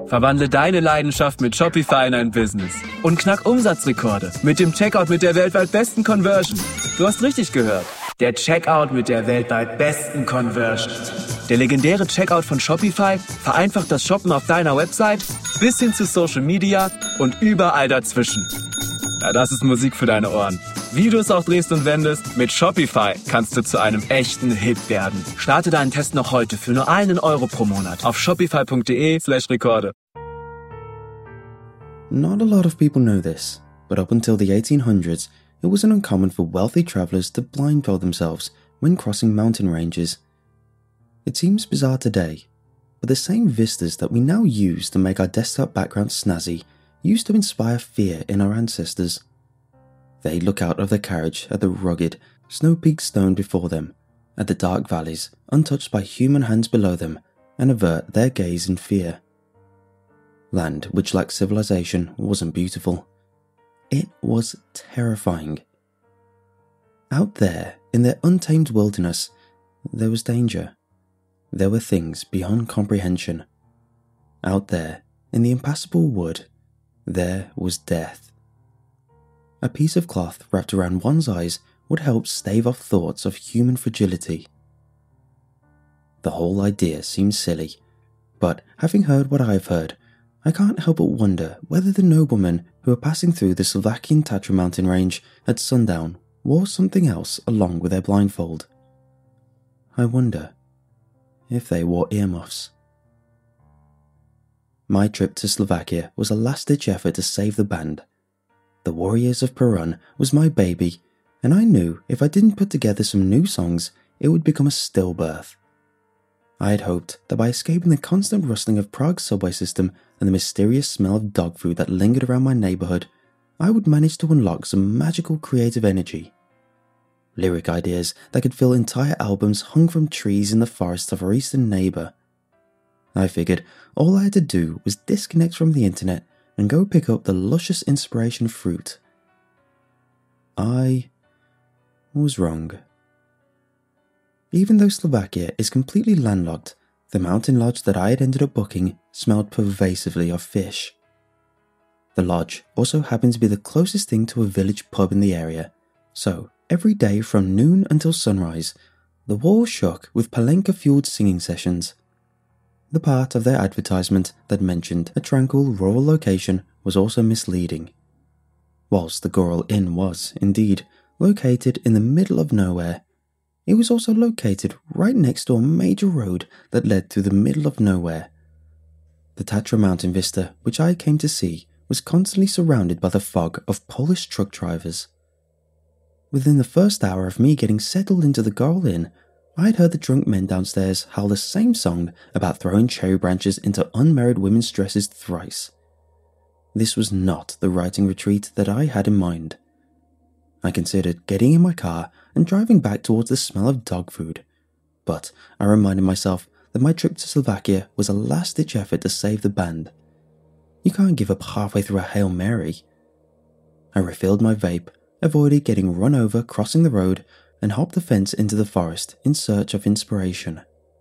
Verwandle deine Leidenschaft mit Shopify in ein Business und knack Umsatzrekorde mit dem Checkout mit der weltweit besten Conversion. Du hast richtig gehört. Der Checkout mit der weltweit besten Conversion. Der legendäre Checkout von Shopify vereinfacht das Shoppen auf deiner Website bis hin zu Social Media und überall dazwischen. Ja, das ist Musik für deine Ohren. Wie du es auch drehst und wendest, mit Shopify kannst du zu einem echten Hit werden. Starte deinen Test noch heute für nur €1 pro Monat auf shopify.de/Rekorde. Not a lot of people know this, but up until the 1800s, it wasn't uncommon for wealthy travelers to blindfold themselves when crossing mountain ranges. It seems bizarre today, but the same vistas that we now use to make our desktop background snazzy used to inspire fear in our ancestors. They look out of their carriage at the rugged, snow-peaked stone before them, at the dark valleys untouched by human hands below them, and avert their gaze in fear. Land which lacked civilization wasn't beautiful. It was terrifying. Out there, in their untamed wilderness, there was danger. There were things beyond comprehension. Out there, in the impassable wood, there was death. A piece of cloth wrapped around one's eyes would help stave off thoughts of human fragility. The whole idea seems silly, but having heard what I've heard, I can't help but wonder whether the noblemen who were passing through the Slovakian Tatra mountain range at sundown wore something else along with their blindfold. I wonder if they wore earmuffs. My trip to Slovakia was a last-ditch effort to save the band. The Warriors of Perun was my baby, and I knew if I didn't put together some new songs, it would become a stillbirth. I had hoped that by escaping the constant rustling of Prague's subway system and the mysterious smell of dog food that lingered around my neighbourhood, I would manage to unlock some magical creative energy. Lyric ideas that could fill entire albums hung from trees in the forests of our eastern neighbour. I figured all I had to do was disconnect from the internet and go pick up the luscious inspiration fruit. I was wrong. Even though Slovakia is completely landlocked, the mountain lodge that I had ended up booking smelled pervasively of fish. The lodge also happened to be the closest thing to a village pub in the area, so every day from noon until sunrise, the walls shook with palenka-fueled singing sessions. The part of their advertisement that mentioned a tranquil rural location was also misleading. Whilst the Goral Inn was, indeed, located in the middle of nowhere, it was also located right next to a major road that led through the middle of nowhere. The Tatra mountain vista, which I came to see, was constantly surrounded by the fog of Polish truck drivers. Within the first hour of me getting settled into the Goral Inn, I had heard the drunk men downstairs howl the same song about throwing cherry branches into unmarried women's dresses thrice. This was not the writing retreat that I had in mind. I considered getting in my car and driving back towards the smell of dog food, but I reminded myself that my trip to Slovakia was a last-ditch effort to save the band. You can't give up halfway through a Hail Mary. I refilled my vape, avoided getting run over crossing the road, and hopped the fence into the forest in search of inspiration.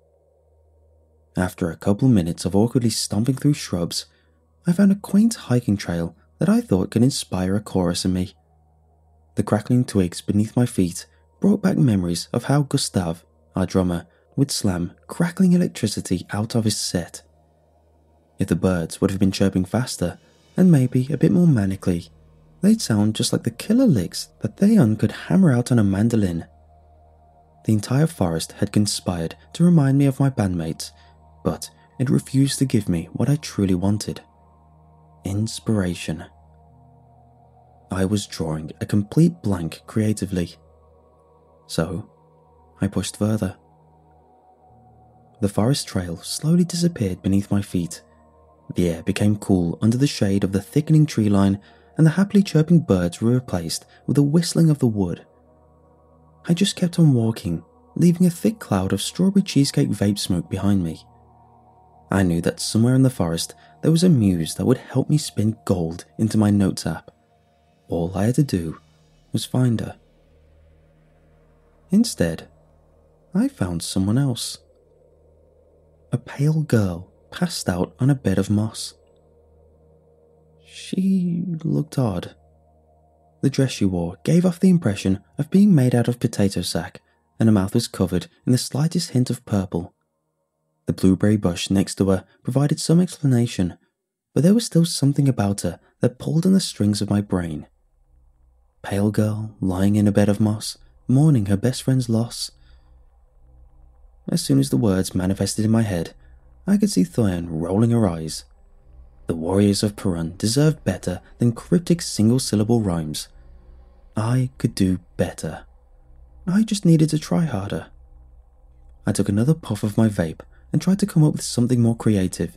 After a couple minutes of awkwardly stomping through shrubs, I found a quaint hiking trail that I thought could inspire a chorus in me. The crackling twigs beneath my feet brought back memories of how Gustav, our drummer, would slam crackling electricity out of his set. If the birds would have been chirping faster, and maybe a bit more manically, they'd sound just like the killer licks that Theon could hammer out on a mandolin. The entire forest had conspired to remind me of my bandmates, but it refused to give me what I truly wanted. Inspiration. I was drawing a complete blank creatively. So, I pushed further. The forest trail slowly disappeared beneath my feet. The air became cool under the shade of the thickening tree line, and the happily chirping birds were replaced with the whistling of the wood. I just kept on walking, leaving a thick cloud of strawberry cheesecake vape smoke behind me. I knew that somewhere in the forest there was a muse that would help me spin gold into my notes app. All I had to do was find her. Instead, I found someone else. A pale girl passed out on a bed of moss. She looked odd. The dress she wore gave off the impression of being made out of potato sack, and her mouth was covered in the slightest hint of purple. The blueberry bush next to her provided some explanation, but there was still something about her that pulled on the strings of my brain. Pale girl, lying in a bed of moss, mourning her best friend's loss. As soon as the words manifested in my head, I could see Thoyan rolling her eyes. The warriors of Perun deserved better than cryptic single-syllable rhymes. I could do better. I just needed to try harder. I took another puff of my vape and tried to come up with something more creative.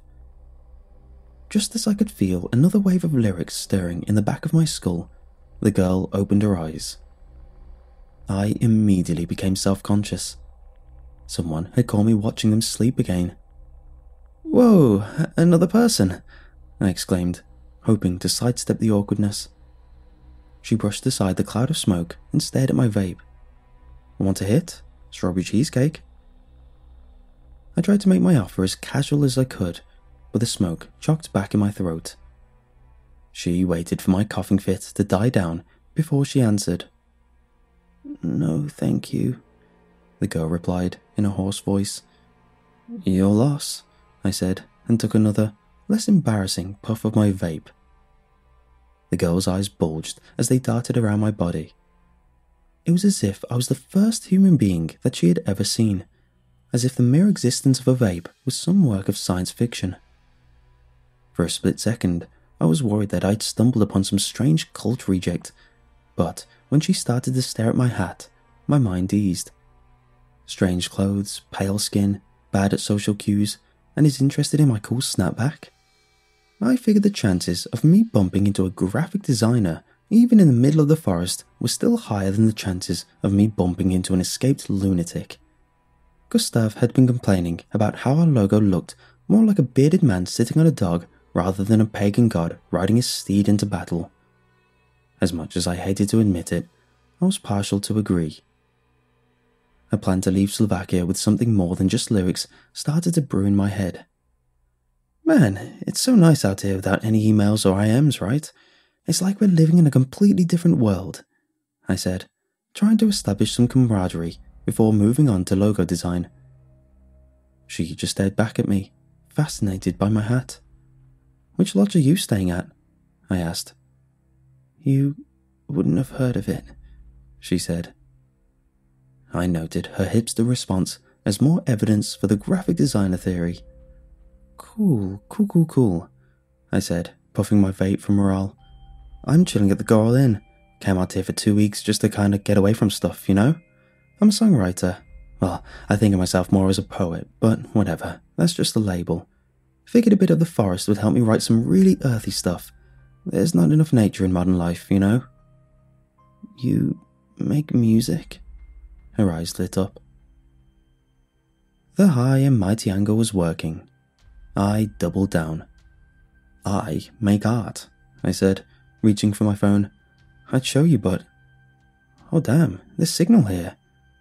Just as I could feel another wave of lyrics stirring in the back of my skull, the girl opened her eyes. I immediately became self-conscious. Someone had caught me watching them sleep again. "Whoa, another person!" I exclaimed, hoping to sidestep the awkwardness. She brushed aside the cloud of smoke and stared at my vape. "Want a hit? Strawberry cheesecake?" I tried to make my offer as casual as I could, but the smoke choked back in my throat. She waited for my coughing fit to die down before she answered. "No, thank you," the girl replied in a hoarse voice. "Your loss," I said, and took another, less embarrassing puff of my vape. The girl's eyes bulged as they darted around my body. It was as if I was the first human being that she had ever seen, as if the mere existence of a vape was some work of science fiction. For a split second, I was worried that I'd stumbled upon some strange cult reject, but when she started to stare at my hat, my mind eased. Strange clothes, pale skin, bad at social cues, and is interested in my cool snapback? I figured the chances of me bumping into a graphic designer, even in the middle of the forest, were still higher than the chances of me bumping into an escaped lunatic. Gustav had been complaining about how our logo looked more like a bearded man sitting on a dog rather than a pagan god riding his steed into battle. As much as I hated to admit it, I was partial to agree. A plan to leave Slovakia with something more than just lyrics started to brew in my head. "Man, it's so nice out here without any emails or IMs, right? It's like we're living in a completely different world," I said, trying to establish some camaraderie before moving on to logo design. She just stared back at me, fascinated by my hat. "Which lodge are you staying at?" I asked. "You wouldn't have heard of it," she said. I noted her hipster response as more evidence for the graphic designer theory. Cool, I said, puffing my vape for morale. "I'm chilling at the Goral Inn. Came out here for 2 weeks just to kind of get away from stuff, you know? I'm a songwriter. Well, I think of myself more as a poet, but whatever, that's just a label. Figured a bit of the forest would help me write some really earthy stuff. There's not enough nature in modern life, you know?" "You make music?" Her eyes lit up. The high and mighty anger was working. I doubled down. "I make art," I said, reaching for my phone. "I'd show you, but... Oh damn, there's signal here."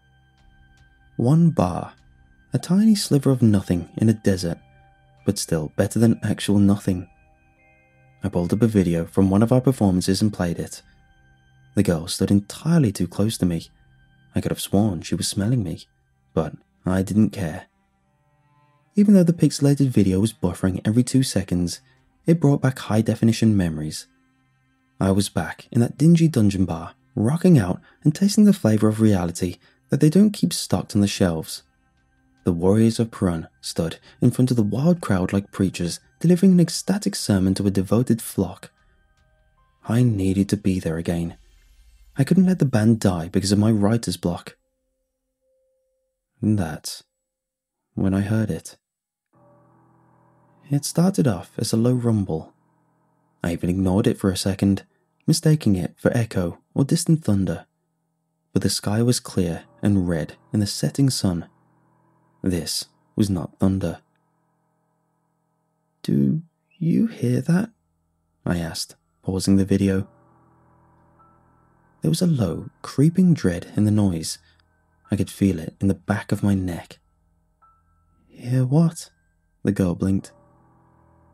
1 bar. A tiny sliver of nothing in a desert, but still better than actual nothing. I pulled up a video from one of our performances and played it. The girl stood entirely too close to me. I could have sworn she was smelling me, but I didn't care. Even though the pixelated video was buffering every 2 seconds, it brought back high-definition memories. I was back in that dingy dungeon bar, rocking out and tasting the flavour of reality that they don't keep stocked on the shelves. The warriors of Perun stood in front of the wild crowd like preachers delivering an ecstatic sermon to a devoted flock. I needed to be there again. I couldn't let the band die because of my writer's block. And that's when I heard it. It started off as a low rumble. I even ignored it for a second, mistaking it for echo or distant thunder. But the sky was clear and red in the setting sun. This was not thunder. "Do you hear that?" I asked, pausing the video. There was a low, creeping dread in the noise. I could feel it in the back of my neck. "Hear what?" The girl blinked.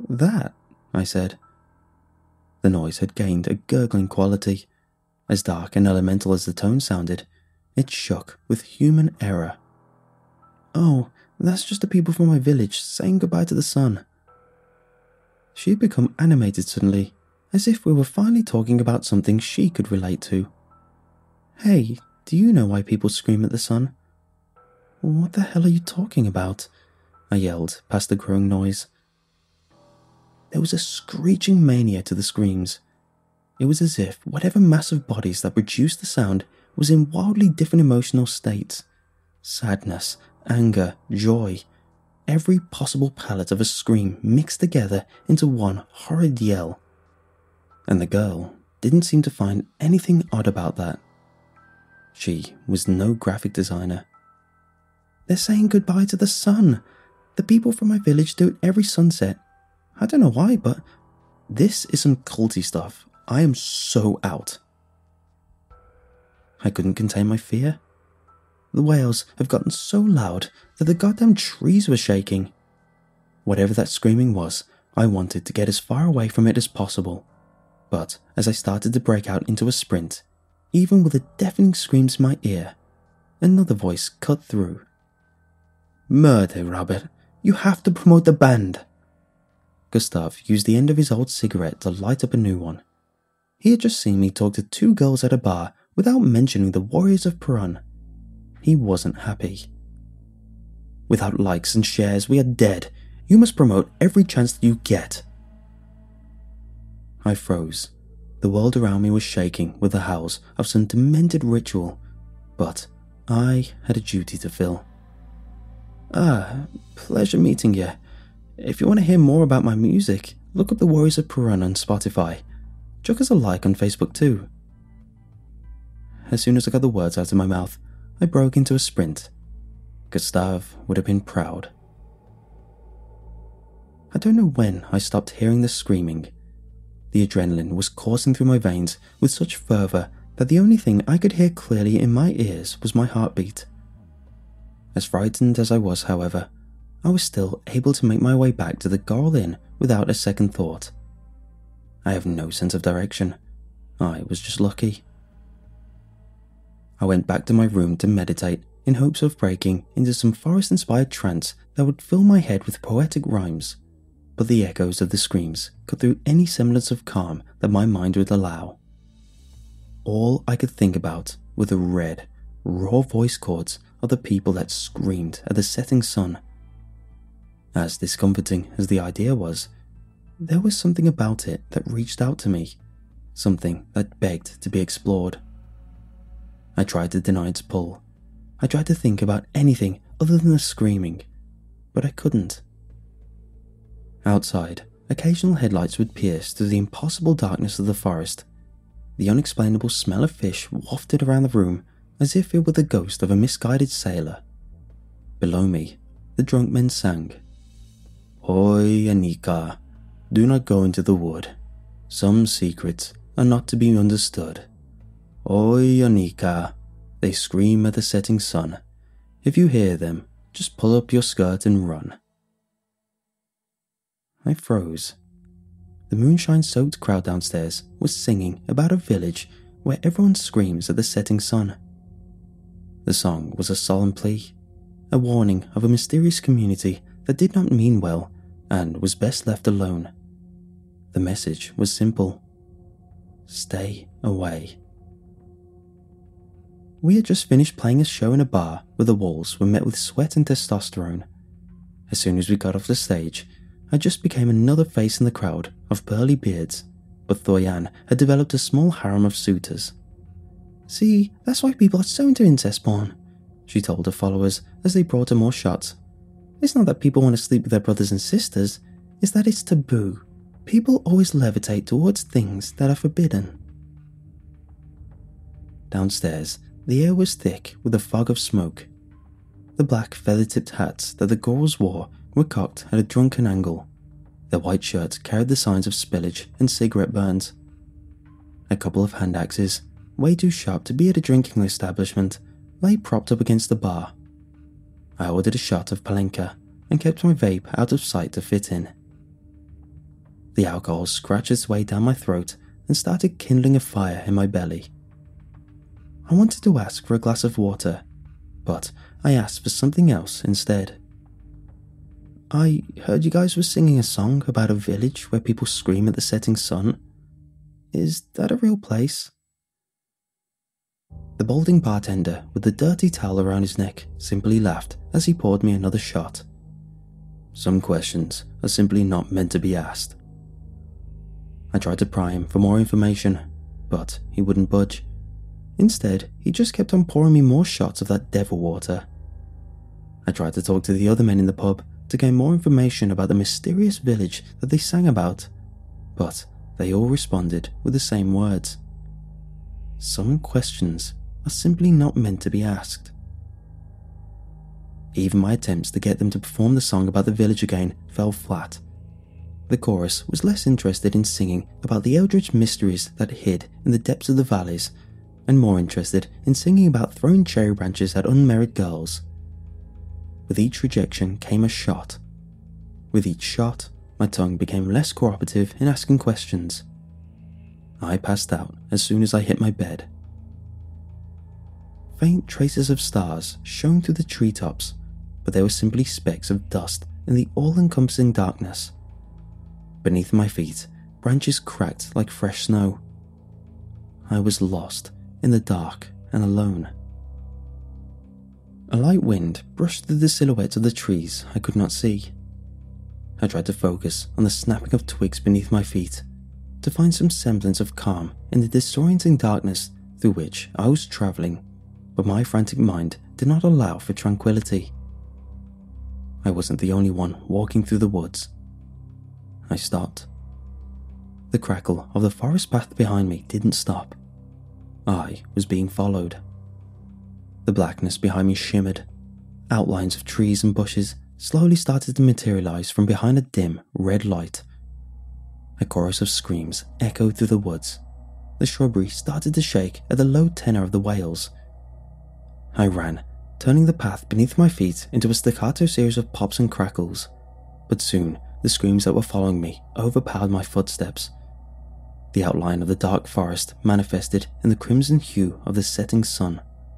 That, I said. The noise had gained a gurgling quality. As dark and elemental as the tone sounded, it shook with human error. Oh, that's just the people from my village saying goodbye to the sun. She had become animated suddenly, as if we were finally talking about something she could relate to. Hey, do you know why people scream at the sun? What the hell are you talking about? I yelled past the growing noise. There was a screeching mania to the screams. It was as if whatever mass of bodies that produced the sound was in wildly different emotional states. Sadness, anger, joy. Every possible palette of a scream mixed together into one horrid yell. And the girl didn't seem to find anything odd about that. She was no graphic designer. They're saying goodbye to the sun. The people from my village do it every sunset. I don't know why, but this is some culty stuff. I am so out. I couldn't contain my fear. The wails have gotten so loud that the goddamn trees were shaking. Whatever that screaming was, I wanted to get as far away from it as possible. But as I started to break out into a sprint, even with the deafening screams in my ear, another voice cut through. Murder, Robert. You have to promote the band. Gustav used the end of his old cigarette to light up a new one. He had just seen me talk to two girls at a bar without mentioning the Warriors of Perun. He wasn't happy. Without likes and shares, we are dead. You must promote every chance that you get. I froze. The world around me was shaking with the howls of some demented ritual, but I had a duty to fill. Pleasure meeting you. If you want to hear more about my music, look up the Warriors of Perun on Spotify. Chuck us a like on Facebook too. As soon as I got the words out of my mouth, I broke into a sprint. Gustav would have been proud. I don't know when I stopped hearing the screaming. The adrenaline was coursing through my veins with such fervour that the only thing I could hear clearly in my ears was my heartbeat. As frightened as I was, however, I was still able to make my way back to the Goral Inn without a second thought. I have no sense of direction. I was just lucky. I went back to my room to meditate in hopes of breaking into some forest-inspired trance that would fill my head with poetic rhymes, but the echoes of the screams cut through any semblance of calm that my mind would allow. All I could think about were the red, raw voice chords of the people that screamed at the setting sun. As discomforting as the idea was, there was something about it that reached out to me, something that begged to be explored. I tried to deny its pull. I tried to think about anything other than the screaming, but I couldn't. Outside, occasional headlights would pierce through the impossible darkness of the forest. The unexplainable smell of fish wafted around the room as if it were the ghost of a misguided sailor. Below me, the drunk men sang, Oi, Anika, do not go into the wood. Some secrets are not to be understood. Oi, Anika, they scream at the setting sun. If you hear them, just pull up your skirt and run. I froze. The moonshine-soaked crowd downstairs was singing about a village where everyone screams at the setting sun. The song was a solemn plea, a warning of a mysterious community that did not mean well and was best left alone. The message was simple. Stay away. We had just finished playing a show in a bar where the walls were met with sweat and testosterone. As soon as we got off the stage, I just became another face in the crowd of burly beards, but Thoyan had developed a small harem of suitors. See, that's why people are so into incest porn, she told her followers as they brought her more shots. It's not that people want to sleep with their brothers and sisters, it's that it's taboo. People always levitate towards things that are forbidden. Downstairs, the air was thick with a fog of smoke. The black feather-tipped hats that the Gorals wore were cocked at a drunken angle. Their white shirts carried the signs of spillage and cigarette burns. A couple of hand axes, way too sharp to be at a drinking establishment, lay propped up against the bar. I ordered a shot of Palenka and kept my vape out of sight to fit in. The alcohol scratched its way down my throat and started kindling a fire in my belly. I wanted to ask for a glass of water, but I asked for something else instead. I heard you guys were singing a song about a village where people scream at the setting sun. Is that a real place? The balding bartender with the dirty towel around his neck simply laughed as he poured me another shot. Some questions are simply not meant to be asked. I tried to pry him for more information, but he wouldn't budge. Instead, he just kept on pouring me more shots of that devil water. I tried to talk to the other men in the pub to gain more information about the mysterious village that they sang about, but they all responded with the same words. Some questions are simply not meant to be asked. Even my attempts to get them to perform the song about the village again fell flat. The chorus was less interested in singing about the eldritch mysteries that hid in the depths of the valleys, and more interested in singing about throwing cherry branches at unmarried girls. With each rejection came a shot. With each shot, my tongue became less cooperative in asking questions. I passed out as soon as I hit my bed. Faint traces of stars shone through the treetops, but they were simply specks of dust in the all-encompassing darkness. Beneath my feet, branches cracked like fresh snow. I was lost in the dark and alone. A light wind brushed through the silhouettes of the trees I could not see. I tried to focus on the snapping of twigs beneath my feet, to find some semblance of calm in the disorienting darkness through which I was travelling, but my frantic mind did not allow for tranquility. I wasn't the only one walking through the woods. I stopped. The crackle of the forest path behind me didn't stop. I was being followed. The blackness behind me shimmered. Outlines of trees and bushes slowly started to materialize from behind a dim, red light. A chorus of screams echoed through the woods. The shrubbery started to shake at the low tenor of the wails. I ran, turning the path beneath my feet into a staccato series of pops and crackles, but soon the screams that were following me overpowered my footsteps. The outline of the dark forest manifested in the crimson hue of the setting sun.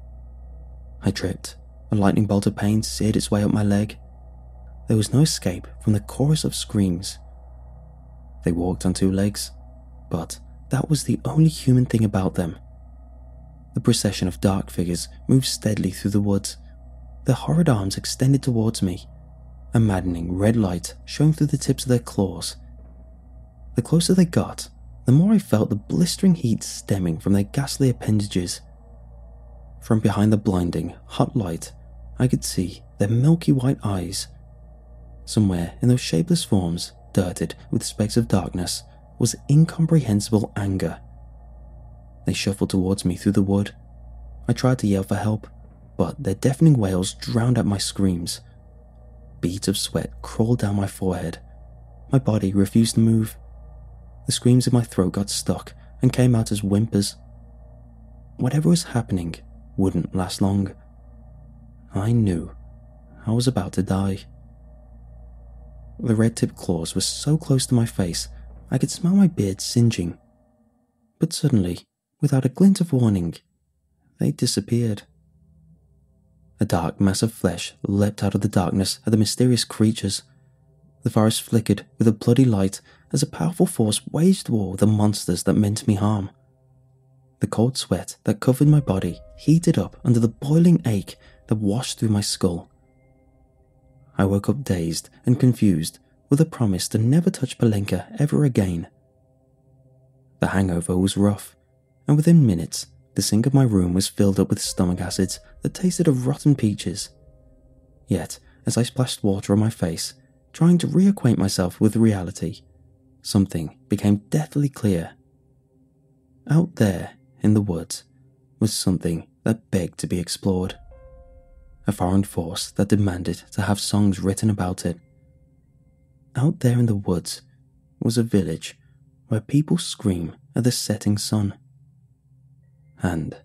I tripped. A lightning bolt of pain seared its way up my leg. There was no escape from the chorus of screams. They walked on two legs, but that was the only human thing about them. The procession of dark figures moved steadily through the woods. Their horrid arms extended towards me. A maddening red light shone through the tips of their claws. The closer they got, the more I felt the blistering heat stemming from their ghastly appendages. From behind the blinding, hot light, I could see their milky white eyes. Somewhere in those shapeless forms, dirted with specks of darkness, was incomprehensible anger. They shuffled towards me through the wood. I tried to yell for help, but their deafening wails drowned out my screams. Beads of sweat crawled down my forehead. My body refused to move. The screams in my throat got stuck and came out as whimpers. Whatever was happening wouldn't last long. I knew I was about to die. The red-tipped claws were so close to my face, I could smell my beard singeing. But suddenly, without a glint of warning, they disappeared. A dark mass of flesh leapt out of the darkness at the mysterious creatures. The forest flickered with a bloody light as a powerful force waged war with the monsters that meant me harm. The cold sweat that covered my body heated up under the boiling ache that washed through my skull. I woke up dazed and confused with a promise to never touch Palenka ever again. The hangover was rough, and within minutes the sink of my room was filled up with stomach acids that tasted of rotten peaches. Yet, as I splashed water on my face, trying to reacquaint myself with reality, something became deathly clear. Out there, in the woods, was something that begged to be explored. A foreign force that demanded to have songs written about it. Out there in the woods was a village where people scream at the setting sun. And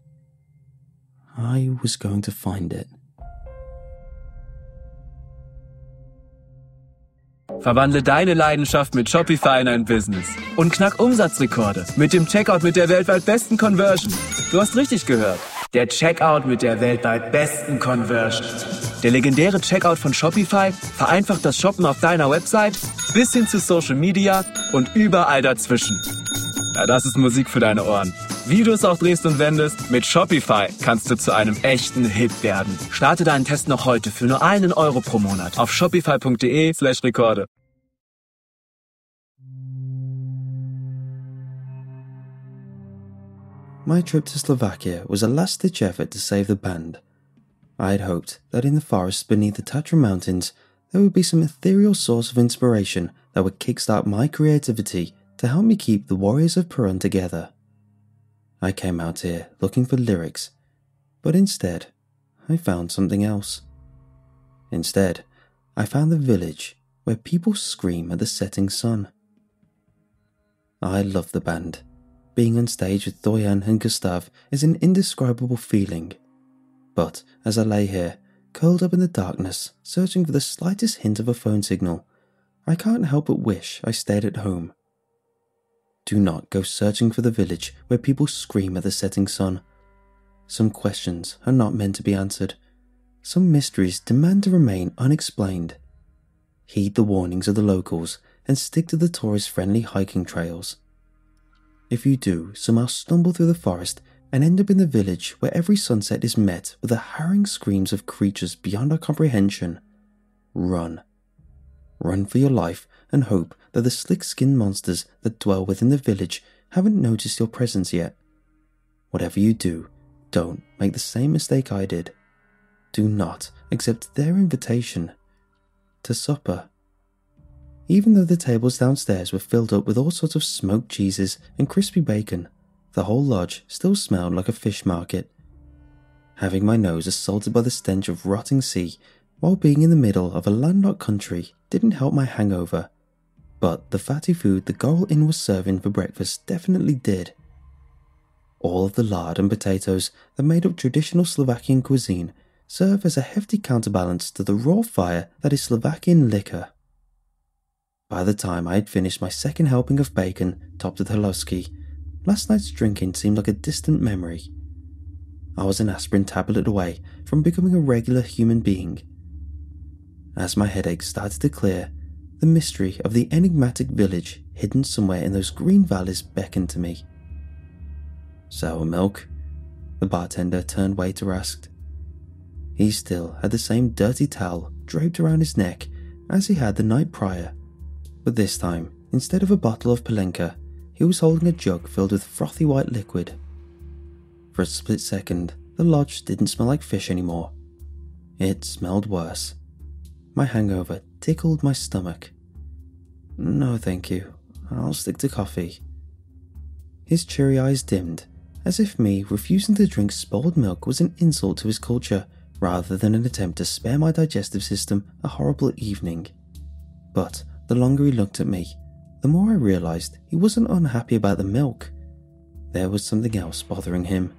I was going to find it. Verwandle deine Leidenschaft mit Shopify in ein Business und knack Umsatzrekorde mit dem Checkout mit der weltweit besten Conversion. Du hast richtig gehört. Der Checkout mit der weltweit besten Conversion. Der legendäre Checkout von Shopify vereinfacht das Shoppen auf deiner Website bis hin zu Social Media und überall dazwischen. Ja, das ist Musik für deine Ohren. Wie du es auch drehst und wendest, mit Shopify kannst du zu einem echten Hit werden. Starte deinen Test noch heute für nur €1 pro Monat auf shopify.de/Rekorde. My trip to Slovakia was a last-ditch effort to save the band. I had hoped that in the forests beneath the Tatra Mountains there would be some ethereal source of inspiration that would kickstart my creativity to help me keep the Warriors of Perun together. I came out here looking for lyrics, but instead, I found something else. Instead, I found the village where people scream at the setting sun. I love the band. Being on stage with Doyan and Gustav is an indescribable feeling. But as I lay here, curled up in the darkness, searching for the slightest hint of a phone signal, I can't help but wish I stayed at home. Do not go searching for the village where people scream at the setting sun. Some questions are not meant to be answered. Some mysteries demand to remain unexplained. Heed the warnings of the locals and stick to the tourist-friendly hiking trails. If you do somehow stumble through the forest and end up in the village where every sunset is met with the harrowing screams of creatures beyond our comprehension, run. Run for your life and hope that the slick-skinned monsters that dwell within the village haven't noticed your presence yet. Whatever you do, don't make the same mistake I did. Do not accept their invitation to supper. Even though the tables downstairs were filled up with all sorts of smoked cheeses and crispy bacon, the whole lodge still smelled like a fish market. Having my nose assaulted by the stench of rotting sea while being in the middle of a landlocked country didn't help my hangover, but the fatty food the Goral Inn was serving for breakfast definitely did. All of the lard and potatoes that made up traditional Slovakian cuisine serve as a hefty counterbalance to the raw fire that is Slovakian liquor. By the time I had finished my second helping of bacon topped with haluski, last night's drinking seemed like a distant memory. I was an aspirin tablet away from becoming a regular human being. As my headache started to clear, the mystery of the enigmatic village hidden somewhere in those green valleys beckoned to me. Sour milk? The bartender turned waiter asked. He still had the same dirty towel draped around his neck as he had the night prior, but this time, instead of a bottle of Palenka, he was holding a jug filled with frothy white liquid. For a split second, the lodge didn't smell like fish anymore. It smelled worse. My hangover tickled my stomach. No, thank you. I'll stick to coffee. His cheery eyes dimmed, as if me refusing to drink spoiled milk was an insult to his culture, rather than an attempt to spare my digestive system a horrible evening. But the longer he looked at me, the more I realized he wasn't unhappy about the milk. There was something else bothering him.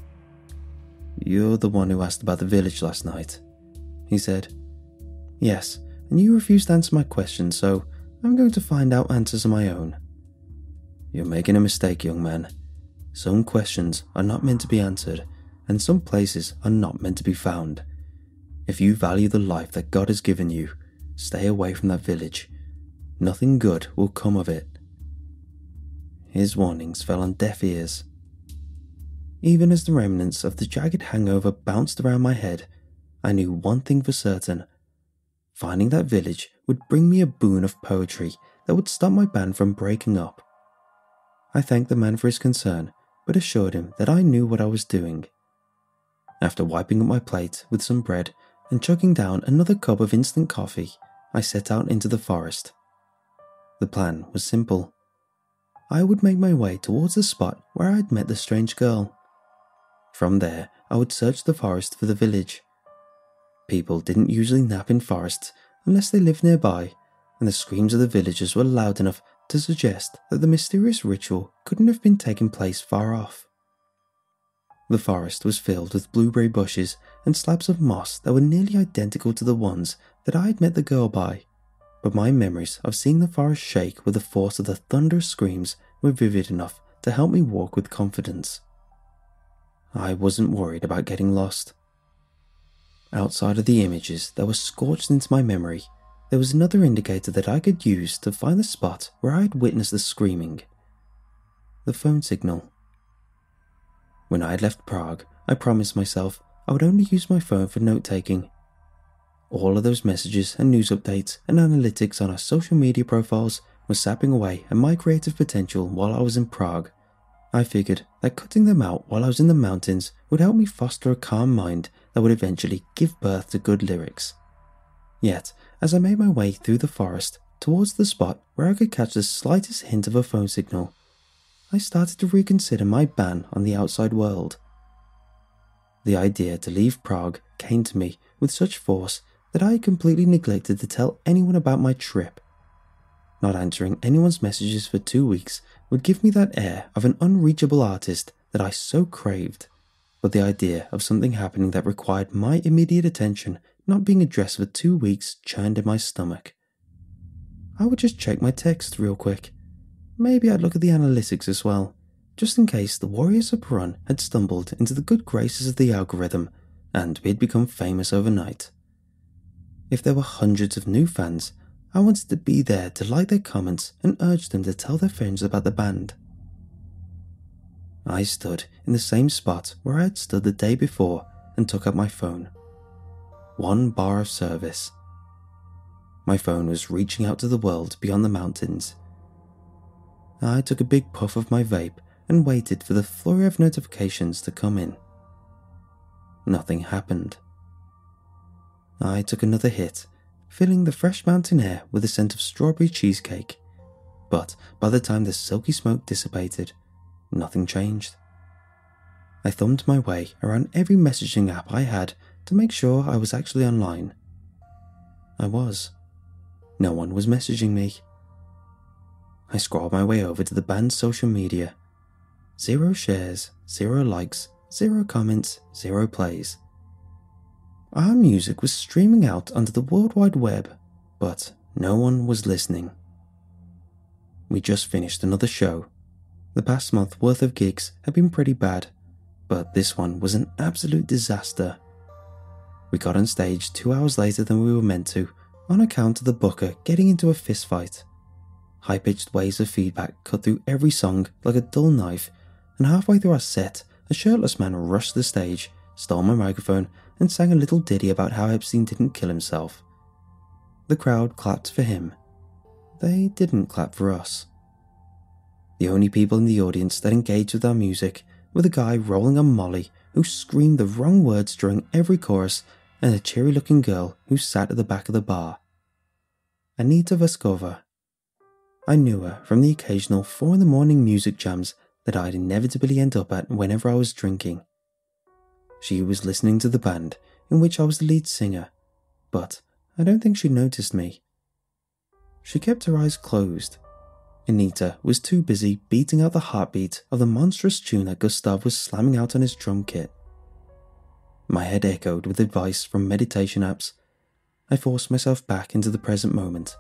You're the one who asked about the village last night, he said. Yes, and you refused to answer my question, so I'm going to find out answers on my own. You're making a mistake, young man. Some questions are not meant to be answered, and some places are not meant to be found. If you value the life that God has given you, stay away from that village. Nothing good will come of it. His warnings fell on deaf ears. Even as the remnants of the jagged hangover bounced around my head, I knew one thing for certain. Finding that village would bring me a boon of poetry that would stop my band from breaking up. I thanked the man for his concern, but assured him that I knew what I was doing. After wiping up my plate with some bread and chugging down another cup of instant coffee, I set out into the forest. The plan was simple. I would make my way towards the spot where I had met the strange girl. From there, I would search the forest for the village. People didn't usually nap in forests unless they lived nearby, and the screams of the villagers were loud enough to suggest that the mysterious ritual couldn't have been taking place far off. The forest was filled with blueberry bushes and slabs of moss that were nearly identical to the ones that I had met the girl by, but my memories of seeing the forest shake with the force of the thunderous screams were vivid enough to help me walk with confidence. I wasn't worried about getting lost. Outside of the images that were scorched into my memory, there was another indicator that I could use to find the spot where I had witnessed the screaming. The phone signal. When I had left Prague, I promised myself I would only use my phone for note-taking. All of those messages and news updates and analytics on our social media profiles were sapping away at my creative potential while I was in Prague. I figured that cutting them out while I was in the mountains would help me foster a calm mind that would eventually give birth to good lyrics. Yet, as I made my way through the forest towards the spot where I could catch the slightest hint of a phone signal, I started to reconsider my ban on the outside world. The idea to leave Prague came to me with such force that I completely neglected to tell anyone about my trip. Not answering anyone's messages for 2 weeks would give me that air of an unreachable artist that I so craved, but the idea of something happening that required my immediate attention not being addressed for 2 weeks churned in my stomach. I would just check my text real quick. Maybe I'd look at the analytics as well, just in case the Warriors of Perun had stumbled into the good graces of the algorithm and we had become famous overnight. If there were hundreds of new fans, I wanted to be there to like their comments and urge them to tell their friends about the band. I stood in the same spot where I had stood the day before and took up my phone. 1 bar of service. My phone was reaching out to the world beyond the mountains. I took a big puff of my vape and waited for the flurry of notifications to come in. Nothing happened. I took another hit, filling the fresh mountain air with the scent of strawberry cheesecake, but by the time the silky smoke dissipated, nothing changed. I thumbed my way around every messaging app I had to make sure I was actually online. I was. No one was messaging me. I scrolled my way over to the band's social media. 0 shares, 0 likes, 0 comments, 0 plays. Our music was streaming out onto the World Wide Web, but no one was listening. We just finished another show. The past month worth of gigs had been pretty bad, but this one was an absolute disaster. We got on stage 2 hours later than we were meant to, on account of the booker getting into a fistfight. High-pitched waves of feedback cut through every song like a dull knife, and halfway through our set, a shirtless man rushed the stage, stole my microphone, and sang a little ditty about how Epstein didn't kill himself. The crowd clapped for him. They didn't clap for us. The only people in the audience that engaged with our music were the guy rolling on Molly who screamed the wrong words during every chorus and a cheery-looking girl who sat at the back of the bar. Anita Vaskova. I knew her from the occasional 4 a.m. music jams that I'd inevitably end up at whenever I was drinking. She was listening to the band, in which I was the lead singer, but I don't think she noticed me. She kept her eyes closed. Anita was too busy beating out the heartbeat of the monstrous tune that Gustav was slamming out on his drum kit. My head echoed with advice from meditation apps. I forced myself back into the present moment.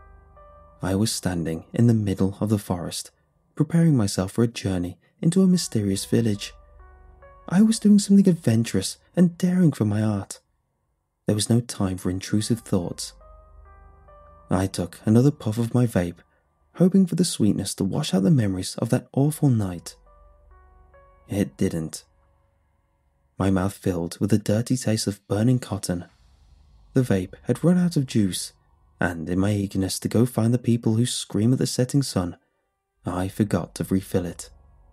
I was standing in the middle of the forest, preparing myself for a journey into a mysterious village. I was doing something adventurous and daring for my art. There was no time for intrusive thoughts. I took another puff of my vape, hoping for the sweetness to wash out the memories of that awful night. It didn't. My mouth filled with a dirty taste of burning cotton. The vape had run out of juice, and in my eagerness to go find the people who scream at the setting sun, I forgot to refill it.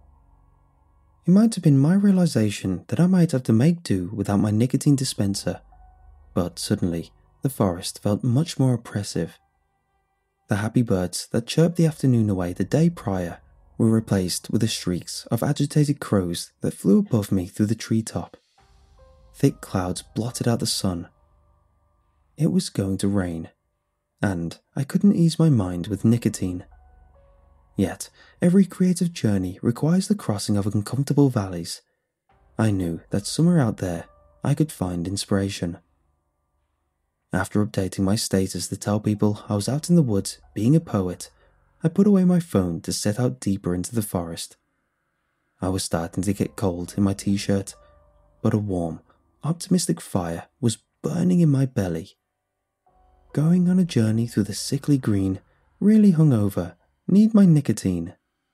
It might have been my realization that I might have to make do without my nicotine dispenser, but suddenly the forest felt much more oppressive. The happy birds that chirped the afternoon away the day prior were replaced with the shrieks of agitated crows that flew above me through the treetop. Thick clouds blotted out the sun. It was going to rain, and I couldn't ease my mind with nicotine. Yet, every creative journey requires the crossing of uncomfortable valleys. I knew that somewhere out there I could find inspiration. After updating my status to tell people I was out in the woods being a poet, I put away my phone to set out deeper into the forest. I was starting to get cold in my t-shirt, but a warm, optimistic fire was burning in my belly. Going on a journey through the sickly green, really hungover, need my nicotine.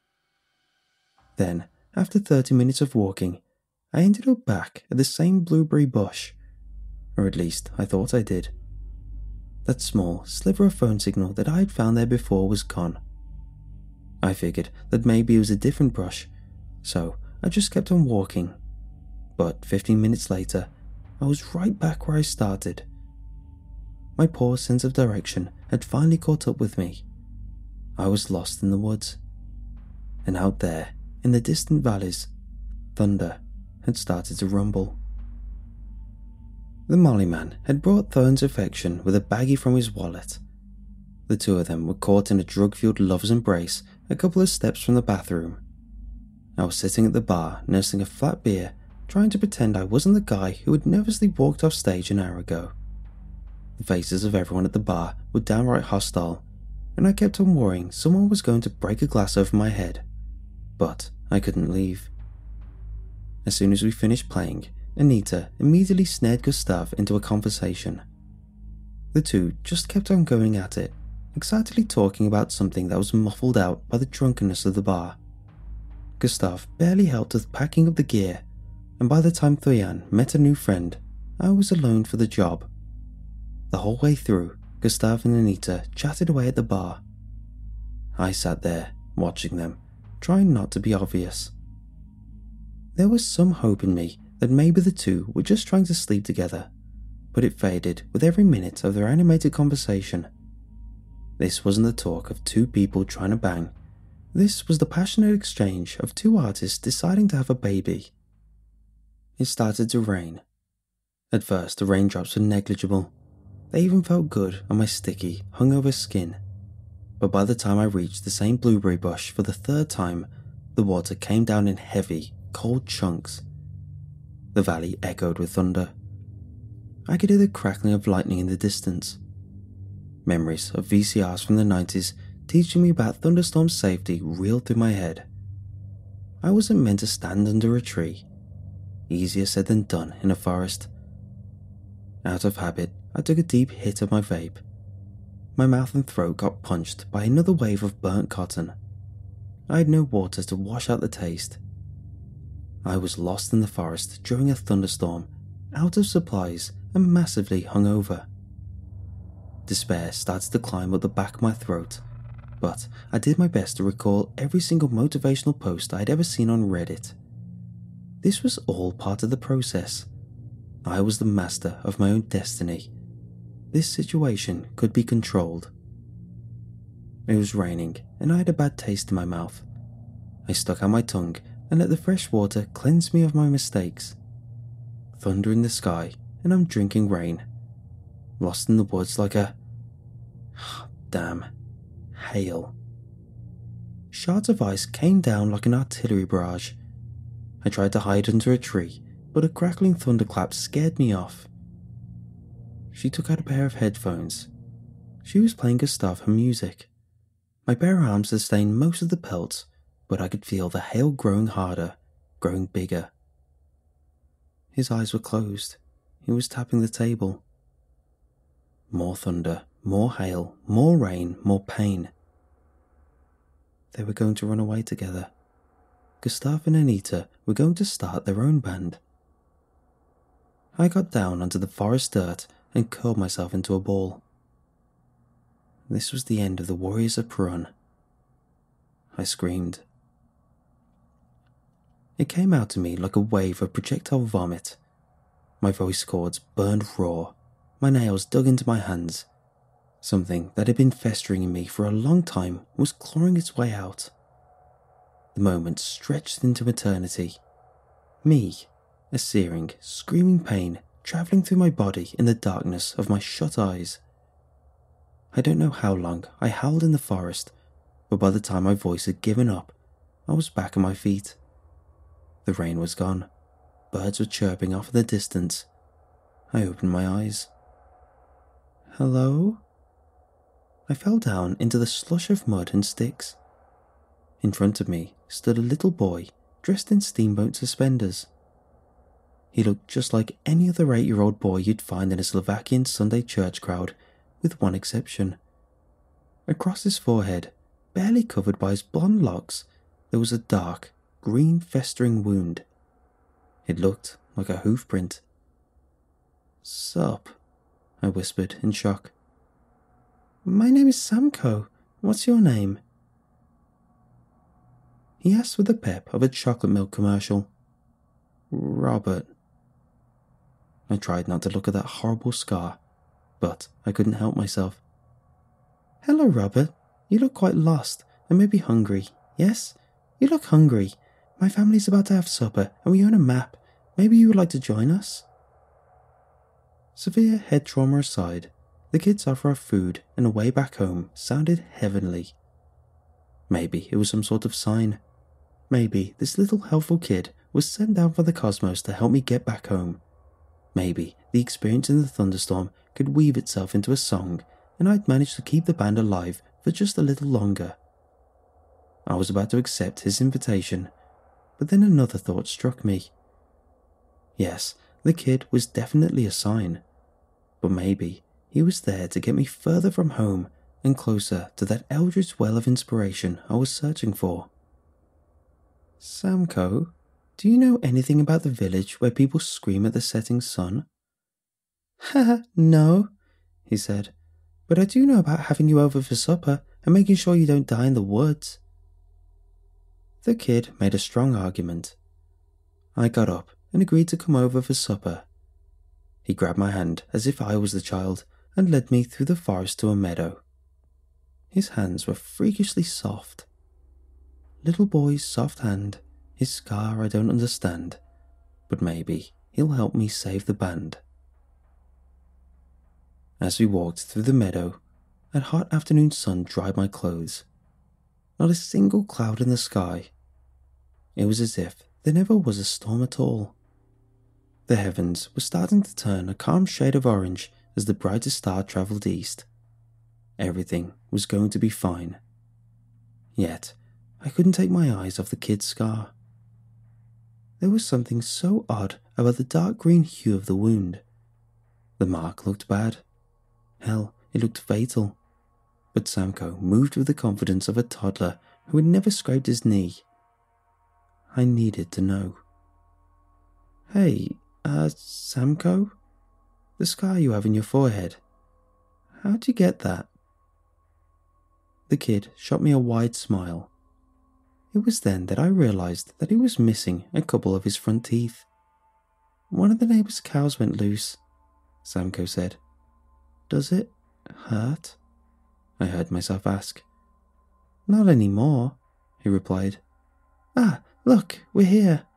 Then, after 30 minutes of walking, I ended up back at the same blueberry bush, or at least I thought I did. That small sliver of phone signal that I had found there before was gone. I figured that maybe it was a different brush, so I just kept on walking. But 15 minutes later, I was right back where I started. My poor sense of direction had finally caught up with me. I was lost in the woods. And out there, in the distant valleys, thunder had started to rumble. The Molly man had brought Thorne's affection with a baggie from his wallet. The two of them were caught in a drug-fueled lover's embrace a couple of steps from the bathroom. I was sitting at the bar nursing a flat beer, trying to pretend I wasn't the guy who had nervously walked off stage an hour ago. The faces of everyone at the bar were downright hostile, and I kept on worrying someone was going to break a glass over my head. But I couldn't leave. As soon as we finished playing, Anita immediately snared Gustav into a conversation. The two just kept on going at it, excitedly talking about something that was muffled out by the drunkenness of the bar. Gustav barely helped with packing up the gear, and by the time Thoyan met a new friend, I was alone for the job. The whole way through, Gustav and Anita chatted away at the bar. I sat there, watching them, trying not to be obvious. There was some hope in me that maybe the two were just trying to sleep together, but it faded with every minute of their animated conversation. This wasn't the talk of two people trying to bang. This was the passionate exchange of two artists deciding to have a baby. It started to rain. At first, the raindrops were negligible. They even felt good on my sticky, hungover skin. But by the time I reached the same blueberry bush for the third time, the water came down in heavy, cold chunks. The valley echoed with thunder. I could hear the crackling of lightning in the distance. Memories of VCRs from the 90s teaching me about thunderstorm safety reeled through my head. I wasn't meant to stand under a tree. Easier said than done in a forest. Out of habit, I took a deep hit of my vape. My mouth and throat got punched by another wave of burnt cotton. I had no water to wash out the taste. I was lost in the forest during a thunderstorm, out of supplies and massively hungover. Despair started to climb up the back of my throat, but I did my best to recall every single motivational post I had ever seen on Reddit. This was all part of the process. I was the master of my own destiny. This situation could be controlled. It was raining, and I had a bad taste in my mouth. I stuck out my tongue and let the fresh water cleanse me of my mistakes. Thunder in the sky, and I'm drinking rain. Lost in the woods like a... damn. Hail. Shards of ice came down like an artillery barrage. I tried to hide under a tree, but a crackling thunderclap scared me off. She took out a pair of headphones. She was playing Gustav her music. My bare arms sustained most of the pelts, but I could feel the hail growing harder, growing bigger. His eyes were closed. He was tapping the table. More thunder, more hail, more rain, more pain. They were going to run away together. Gustav and Anita were going to start their own band. I got down onto the forest dirt and curled myself into a ball. This was the end of the Warriors of Perun. I screamed. It came out to me like a wave of projectile vomit. My voice cords burned raw, my nails dug into my hands. Something that had been festering in me for a long time was clawing its way out. The moment stretched into eternity. Me, a searing, screaming pain travelling through my body in the darkness of my shut eyes. I don't know how long I howled in the forest, but by the time my voice had given up, I was back on my feet. The rain was gone. Birds were chirping off in the distance. I opened my eyes. Hello? I fell down into the slush of mud and sticks. In front of me stood a little boy dressed in steamboat suspenders. He looked just like any other 8-year-old boy you'd find in a Slovakian Sunday church crowd, with one exception. Across his forehead, barely covered by his blonde locks, there was a dark, green festering wound. It looked like a hoof print. "Sup?" I whispered in shock. "My name is Samko. What's your name?" He asked with the pep of a chocolate milk commercial. "Robert." I tried not to look at that horrible scar, but I couldn't help myself. "Hello, Robert. You look quite lost and maybe hungry. Yes? You look hungry. My family's about to have supper and we own a map. Maybe you would like to join us?" Severe head trauma aside, the kid's offer of food and a way back home sounded heavenly. Maybe it was some sort of sign. Maybe this little helpful kid was sent down from the cosmos to help me get back home. Maybe the experience in the thunderstorm could weave itself into a song and I'd managed to keep the band alive for just a little longer. I was about to accept his invitation, but then another thought struck me. Yes, the kid was definitely a sign, but maybe he was there to get me further from home and closer to that eldritch well of inspiration I was searching for. "Samko, do you know anything about the village where people scream at the setting sun?" "Haha, no," he said, "but I do know about having you over for supper and making sure you don't die in the woods." The kid made a strong argument. I got up and agreed to come over for supper. He grabbed my hand as if I was the child and led me through the forest to a meadow. His hands were freakishly soft. Little boy's soft hand, his scar I don't understand, but maybe he'll help me save the band. As we walked through the meadow, a hot afternoon sun dried my clothes. Not a single cloud in the sky. It was as if there never was a storm at all. The heavens were starting to turn a calm shade of orange as the brightest star travelled east. Everything was going to be fine. Yet, I couldn't take my eyes off the kid's scar. There was something so odd about the dark green hue of the wound. The mark looked bad. Hell, it looked fatal. But Samko moved with the confidence of a toddler who had never scraped his knee. I needed to know. "Hey, Samko? The scar you have in your forehead. How'd you get that?" The kid shot me a wide smile. It was then that I realized that he was missing a couple of his front teeth. "One of the neighbor's cows went loose," Samko said. "Does it hurt?" I heard myself ask. "Not anymore," he replied. "Ah, look, we're here."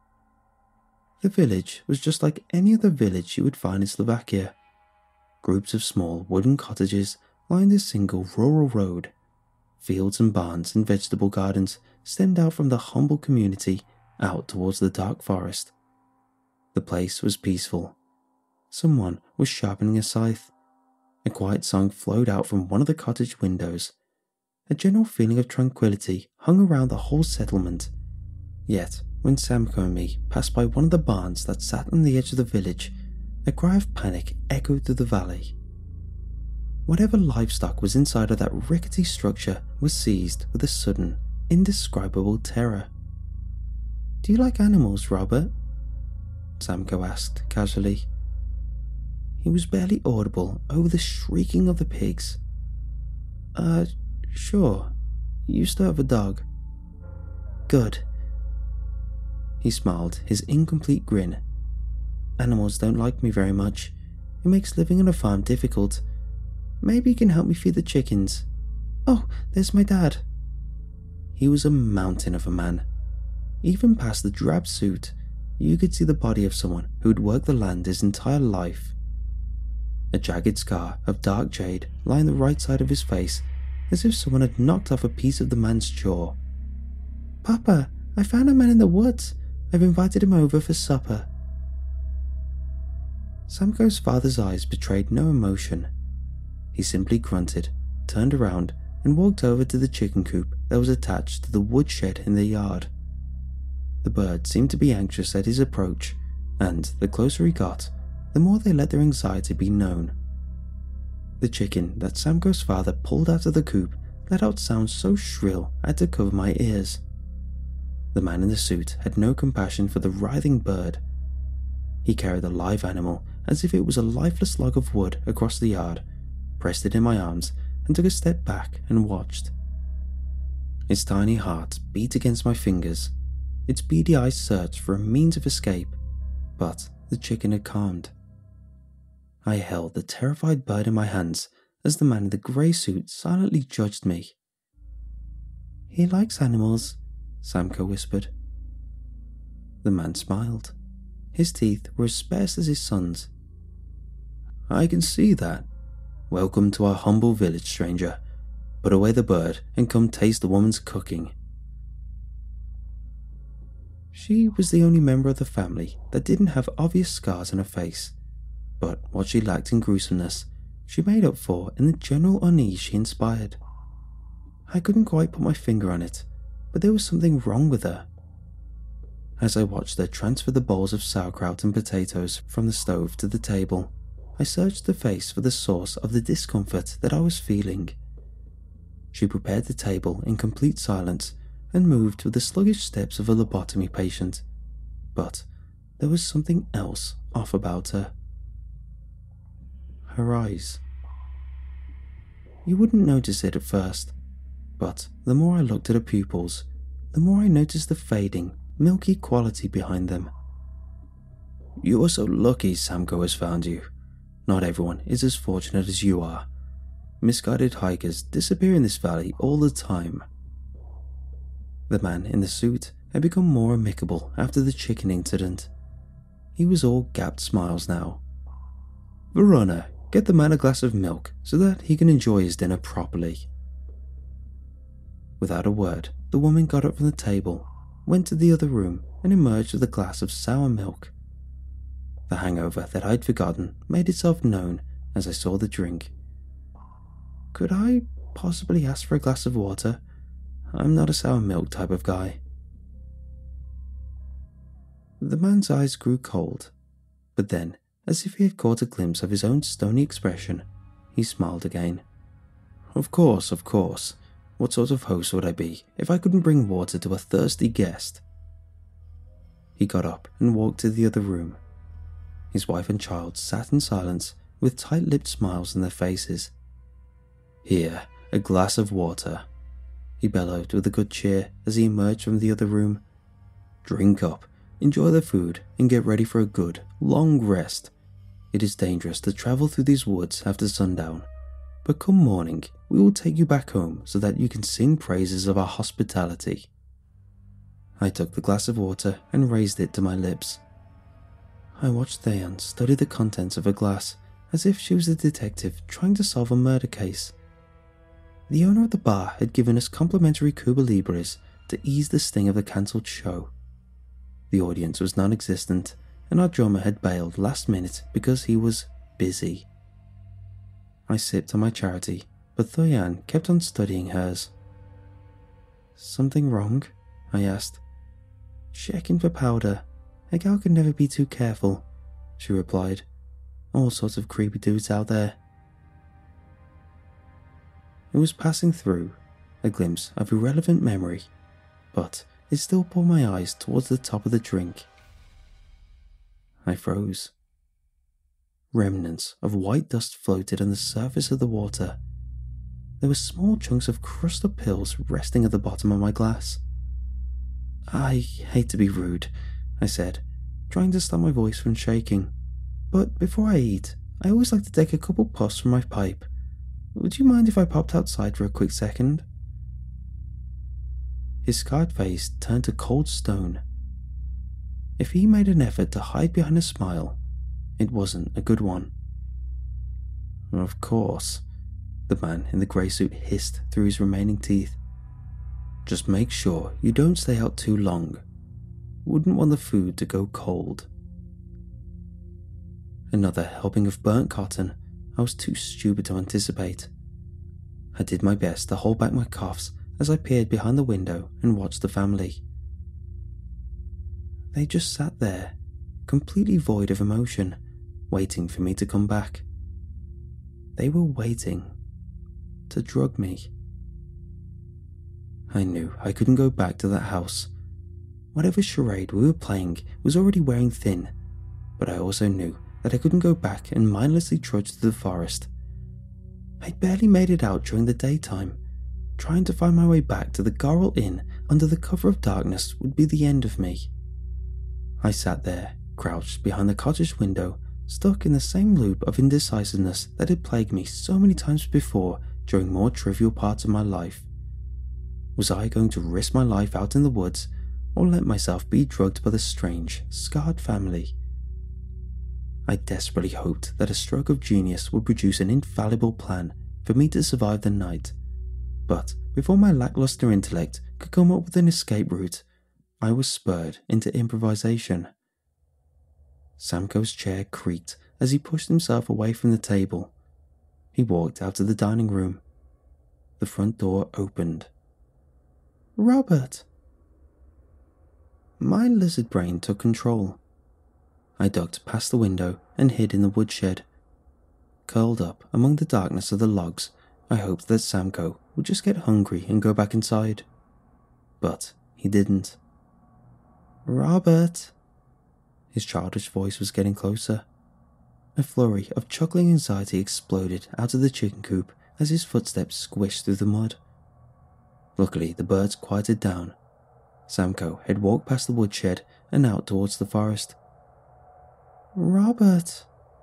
The village was just like any other village you would find in Slovakia. Groups of small wooden cottages lined a single rural road. Fields and barns and vegetable gardens stemmed out from the humble community out towards the dark forest. The place was peaceful. Someone was sharpening a scythe. A quiet song flowed out from one of the cottage windows. A general feeling of tranquility hung around the whole settlement. Yet, when Samko and me passed by one of the barns that sat on the edge of the village, a cry of panic echoed through the valley. Whatever livestock was inside of that rickety structure was seized with a sudden, indescribable terror. "Do you like animals, Robert?" Samko asked casually. He was barely audible over the shrieking of the pigs. Sure. Used to have a dog." "Good." He smiled his incomplete grin. "Animals don't like me very much. It makes living on a farm difficult. Maybe you can help me feed the chickens. Oh, there's my dad." He was a mountain of a man. Even past the drab suit, you could see the body of someone who had worked the land his entire life. A jagged scar of dark jade lined the right side of his face, as if someone had knocked off a piece of the man's jaw. "Papa, I found a man in the woods. I've invited him over for supper." Samko's father's eyes betrayed no emotion. He simply grunted, turned around, and walked over to the chicken coop that was attached to the woodshed in the yard. The birds seemed to be anxious at his approach, and the closer he got, the more they let their anxiety be known. The chicken that Samko's father pulled out of the coop let out sounds so shrill I had to cover my ears. The man in the suit had no compassion for the writhing bird. He carried the live animal as if it was a lifeless log of wood across the yard, pressed it in my arms, and took a step back and watched. Its tiny heart beat against my fingers. Its beady eyes searched for a means of escape, but the chicken had calmed. I held the terrified bird in my hands as the man in the grey suit silently judged me. "He likes animals," Samko whispered. The man smiled. His teeth were as sparse as his son's. "I can see that. Welcome to our humble village, stranger. Put away the bird and come taste the woman's cooking." She was the only member of the family that didn't have obvious scars on her face, but what she lacked in gruesomeness, she made up for in the general unease she inspired. I couldn't quite put my finger on it, but there was something wrong with her. As I watched her transfer the bowls of sauerkraut and potatoes from the stove to the table, I searched her face for the source of the discomfort that I was feeling. She prepared the table in complete silence and moved with the sluggish steps of a lobotomy patient, but there was something else off about her. Her eyes. You wouldn't notice it at first, but the more I looked at her pupils, the more I noticed the fading, milky quality behind them. "You are so lucky Samko has found you. Not everyone is as fortunate as you are. Misguided hikers disappear in this valley all the time." The man in the suit had become more amicable after the chicken incident. He was all gapped smiles now. "Verona, get the man a glass of milk so that he can enjoy his dinner properly." Without a word, the woman got up from the table, went to the other room, and emerged with a glass of sour milk. The hangover that I'd forgotten made itself known as I saw the drink. Could I possibly ask for a glass of water? I'm not a sour milk type of guy. The man's eyes grew cold, but then, as if he had caught a glimpse of his own stony expression, he smiled again. Of course. What sort of host would I be if I couldn't bring water to a thirsty guest?" He got up and walked to the other room. His wife and child sat in silence with tight-lipped smiles on their faces. "Here, a glass of water," he bellowed with a good cheer as he emerged from the other room. "Drink up, enjoy the food, and get ready for a good, long rest. It is dangerous to travel through these woods after sundown, but come morning, we will take you back home so that you can sing praises of our hospitality." I took the glass of water and raised it to my lips. I watched Thayan study the contents of her glass as if she was a detective trying to solve a murder case. The owner of the bar had given us complimentary Cuba Libres to ease the sting of the cancelled show. The audience was non-existent, and our drummer had bailed last minute because he was busy. I sipped on my charity, but Thoyan kept on studying hers. "Something wrong?" I asked. "Checking for powder. A gal can never be too careful," she replied. "All sorts of creepy dudes out there." It was passing through, a glimpse of irrelevant memory, but it still pulled my eyes towards the top of the drink. I froze. Remnants of white dust floated on the surface of the water. There were small chunks of crushed-up pills resting at the bottom of my glass. "I hate to be rude," I said, trying to stop my voice from shaking, "but before I eat, I always like to take a couple puffs from my pipe. Would you mind if I popped outside for a quick second?" His scarred face turned to cold stone. If he made an effort to hide behind a smile, it wasn't a good one. "Of course," the man in the grey suit hissed through his remaining teeth. "Just make sure you don't stay out too long. Wouldn't want the food to go cold." Another helping of burnt cotton, I was too stupid to anticipate. I did my best to hold back my coughs as I peered behind the window and watched the family. They just sat there, completely void of emotion, waiting for me to come back. They were waiting to drug me. I knew I couldn't go back to that house. Whatever charade we were playing was already wearing thin, but I also knew that I couldn't go back and mindlessly trudge through the forest. I'd barely made it out during the daytime. Trying to find my way back to the Garrel Inn under the cover of darkness would be the end of me. I sat there, crouched behind the cottage window, stuck in the same loop of indecisiveness that had plagued me so many times before during more trivial parts of my life. Was I going to risk my life out in the woods, or let myself be drugged by the strange, scarred family? I desperately hoped that a stroke of genius would produce an infallible plan for me to survive the night, but before my lackluster intellect could come up with an escape route, I was spurred into improvisation. Samko's chair creaked as he pushed himself away from the table. He walked out of the dining room. The front door opened. "Robert!" My lizard brain took control. I ducked past the window and hid in the woodshed. Curled up among the darkness of the logs, I hoped that Samko would just get hungry and go back inside. But he didn't. "Robert!" His childish voice was getting closer. A flurry of chuckling anxiety exploded out of the chicken coop as his footsteps squished through the mud. Luckily, the birds quieted down. Samko had walked past the woodshed and out towards the forest. "Robert!"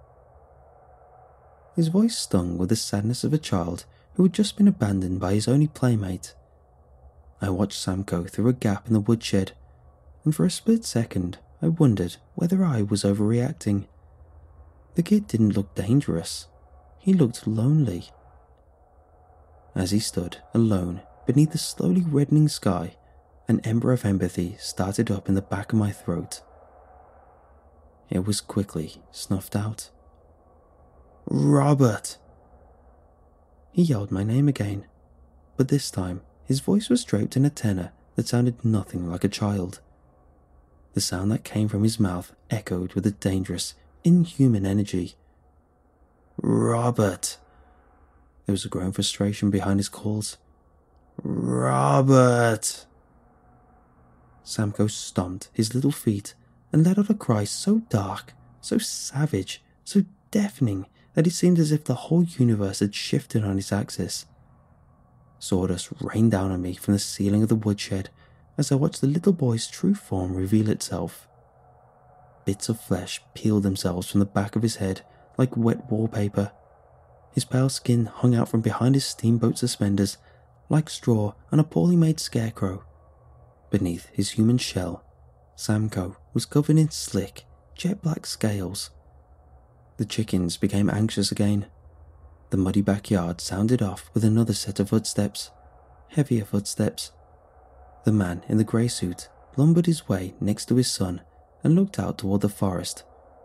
His voice stung with the sadness of a child who had just been abandoned by his only playmate. I watched Samko through a gap in the woodshed, and for a split second I wondered whether I was overreacting. The kid didn't look dangerous. He looked lonely. As he stood alone beneath the slowly reddening sky, an ember of empathy started up in the back of my throat. It was quickly snuffed out. "Robert!" He yelled my name again, but this time his voice was draped in a tenor that sounded nothing like a child. The sound that came from his mouth echoed with a dangerous, inhuman energy. "Robert!" There was a growing frustration behind his calls. "Robert!" Samko stomped his little feet and let out a cry so dark, so savage, so deafening that it seemed as if the whole universe had shifted on its axis. Sawdust rained down on me from the ceiling of the woodshed as I watched the little boy's true form reveal itself. Bits of flesh peeled themselves from the back of his head like wet wallpaper. His pale skin hung out from behind his steamboat suspenders like straw on a poorly made scarecrow. Beneath his human shell, Samko was covered in slick, jet-black scales. The chickens became anxious again. The muddy backyard sounded off with another set of footsteps, heavier footsteps. The man in the grey suit lumbered his way next to his son and looked out toward the forest.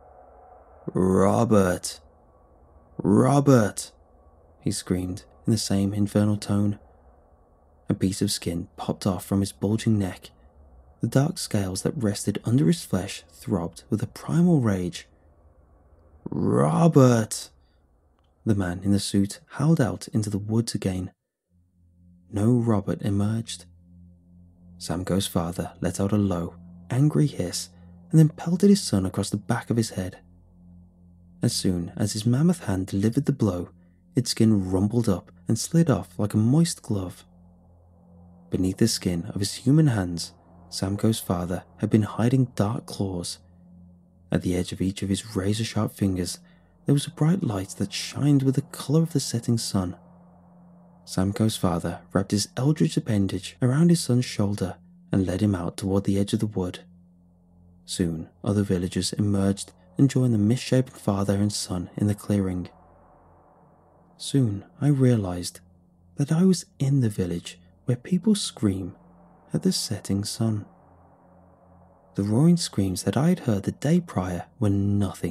"Robert! Robert!" he screamed in the same infernal tone. A piece of skin popped off from his bulging neck. The dark scales that rested under his flesh throbbed with a primal rage. "Robert!" The man in the suit howled out into the woods again. No Robert emerged. Samko's father let out a low, angry hiss and then pelted his son across the back of his head. As soon as his mammoth hand delivered the blow, its skin rumbled up and slid off like a moist glove. Beneath the skin of his human hands, Samko's father had been hiding dark claws. At the edge of each of his razor-sharp fingers, there was a bright light that shined with the colour of the setting sun. Samko's father wrapped his eldritch appendage around his son's shoulder and led him out toward the edge of the wood. Soon, other villagers emerged and joined the misshapen father and son in the clearing. Soon, I realized that I was in the village where people scream at the setting sun. The roaring screams that I had heard the day prior were nothing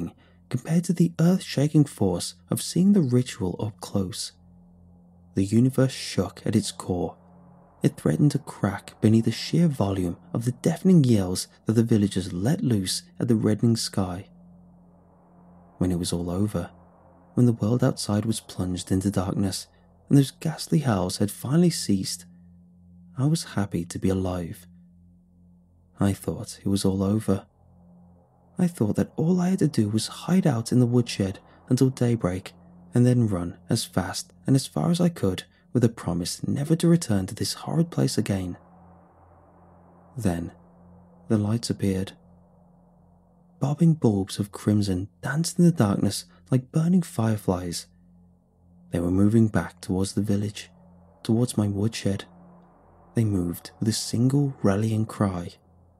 compared to the earth-shaking force of seeing the ritual up close. The universe shook at its core. It threatened to crack beneath the sheer volume of the deafening yells that the villagers let loose at the reddening sky. When it was all over, when the world outside was plunged into darkness and those ghastly howls had finally ceased, I was happy to be alive. I thought it was all over. I thought that all I had to do was hide out in the woodshed until daybreak and then run as fast and as far as I could with a promise never to return to this horrid place again. Then, the lights appeared. Bobbing bulbs of crimson danced in the darkness like burning fireflies. They were moving back towards the village, towards my woodshed. They moved with a single rallying cry.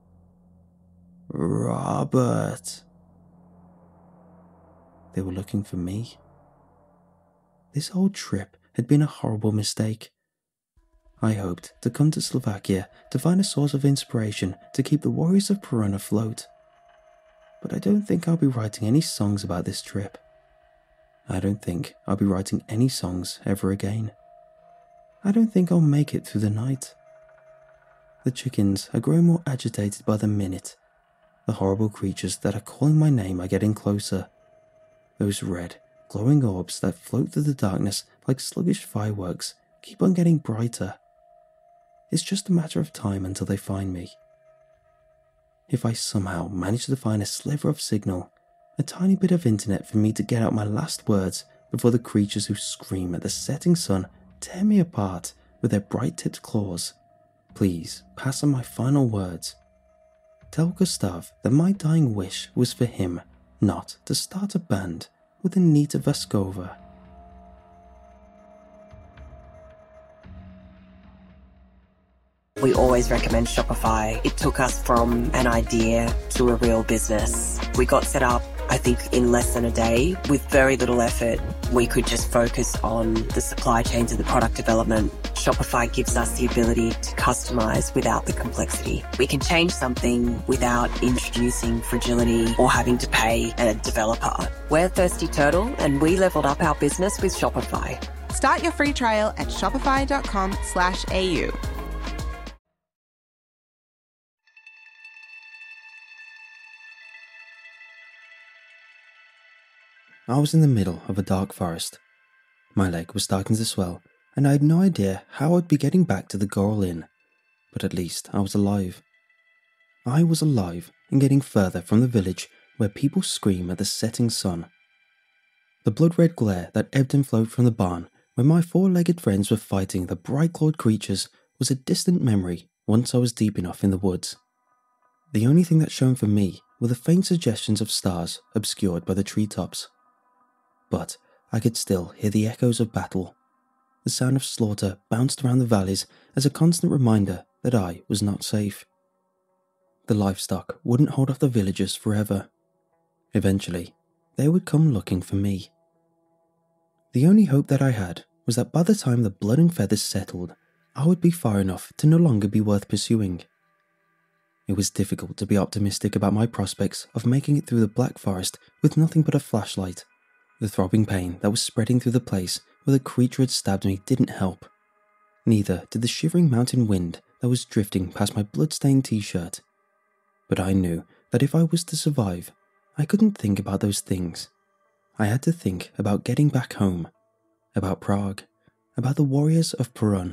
"Robert!" They were looking for me. This whole trip had been a horrible mistake. I hoped to come to Slovakia to find a source of inspiration to keep the warriors of Perun afloat. But I don't think I'll be writing any songs about this trip. I don't think I'll be writing any songs ever again. I don't think I'll make it through the night. The chickens are growing more agitated by the minute. The horrible creatures that are calling my name are getting closer. Those red, glowing orbs that float through the darkness like sluggish fireworks keep on getting brighter. It's just a matter of time until they find me. If I somehow manage to find a sliver of signal, a tiny bit of internet for me to get out my last words before the creatures who scream at the setting sun tear me apart with their bright-tipped claws, please pass on my final words. Tell Gustav that my dying wish was for him not to start a band with Anita Vaskova. We always recommend Shopify. It took us from an idea to a real business. We got set up, I think, in less than a day with very little effort. We could just focus on the supply chain to the product development. Shopify gives us the ability to customize without the complexity. We can change something without introducing fragility or having to pay a developer. We're Thirsty Turtle and we leveled up our business with Shopify. Start your free trial at shopify.com/au. I was in the middle of a dark forest. My leg was starting to swell, and I had no idea how I'd be getting back to the Goral Inn, but at least I was alive. I was alive and getting further from the village where people scream at the setting sun. The blood-red glare that ebbed and flowed from the barn where my four-legged friends were fighting the bright-clawed creatures was a distant memory once I was deep enough in the woods. The only thing that shone for me were the faint suggestions of stars obscured by the treetops. But I could still hear the echoes of battle. The sound of slaughter bounced around the valleys as a constant reminder that I was not safe. The livestock wouldn't hold off the villagers forever. Eventually, they would come looking for me. The only hope that I had was that by the time the blood and feathers settled, I would be far enough to no longer be worth pursuing. It was difficult to be optimistic about my prospects of making it through the Black Forest with nothing but a flashlight. The throbbing pain that was spreading through the place where the creature had stabbed me didn't help. Neither did the shivering mountain wind that was drifting past my blood-stained t-shirt. But I knew that if I was to survive, I couldn't think about those things. I had to think about getting back home, about Prague, about the warriors of Perun.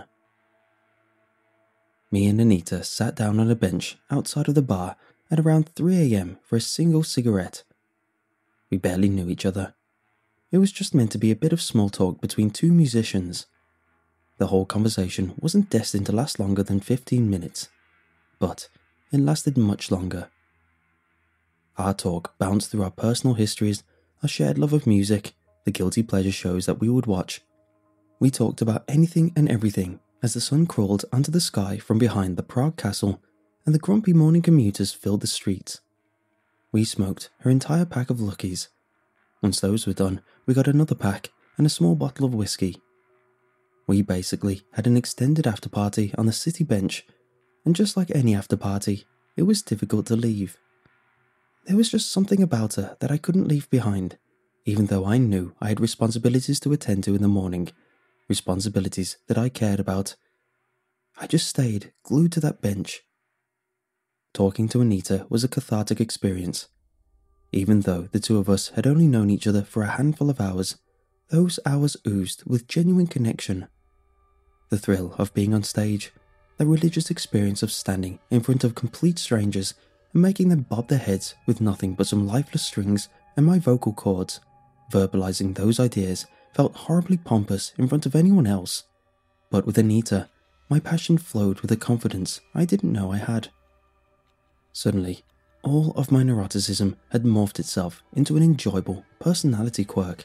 Me and Anita sat down on a bench outside of the bar at around 3 a.m. for a single cigarette. We barely knew each other. It was just meant to be a bit of small talk between two musicians. The whole conversation wasn't destined to last longer than 15 minutes, but it lasted much longer. Our talk bounced through our personal histories, our shared love of music, the guilty pleasure shows that we would watch. We talked about anything and everything as the sun crawled onto the sky from behind the Prague castle and the grumpy morning commuters filled the streets. We smoked her entire pack of Luckies. Once those were done, we got another pack and a small bottle of whiskey. We basically had an extended after party on the city bench, and just like any after party, it was difficult to leave. There was just something about her that I couldn't leave behind, even though I knew I had responsibilities to attend to in the morning, responsibilities that I cared about. I just stayed glued to that bench. Talking to Anita was a cathartic experience. Even though the two of us had only known each other for a handful of hours, those hours oozed with genuine connection. The thrill of being on stage, the religious experience of standing in front of complete strangers and making them bob their heads with nothing but some lifeless strings and my vocal cords, verbalizing those ideas felt horribly pompous in front of anyone else. But with Anita, my passion flowed with a confidence I didn't know I had. Suddenly, all of my neuroticism had morphed itself into an enjoyable personality quirk.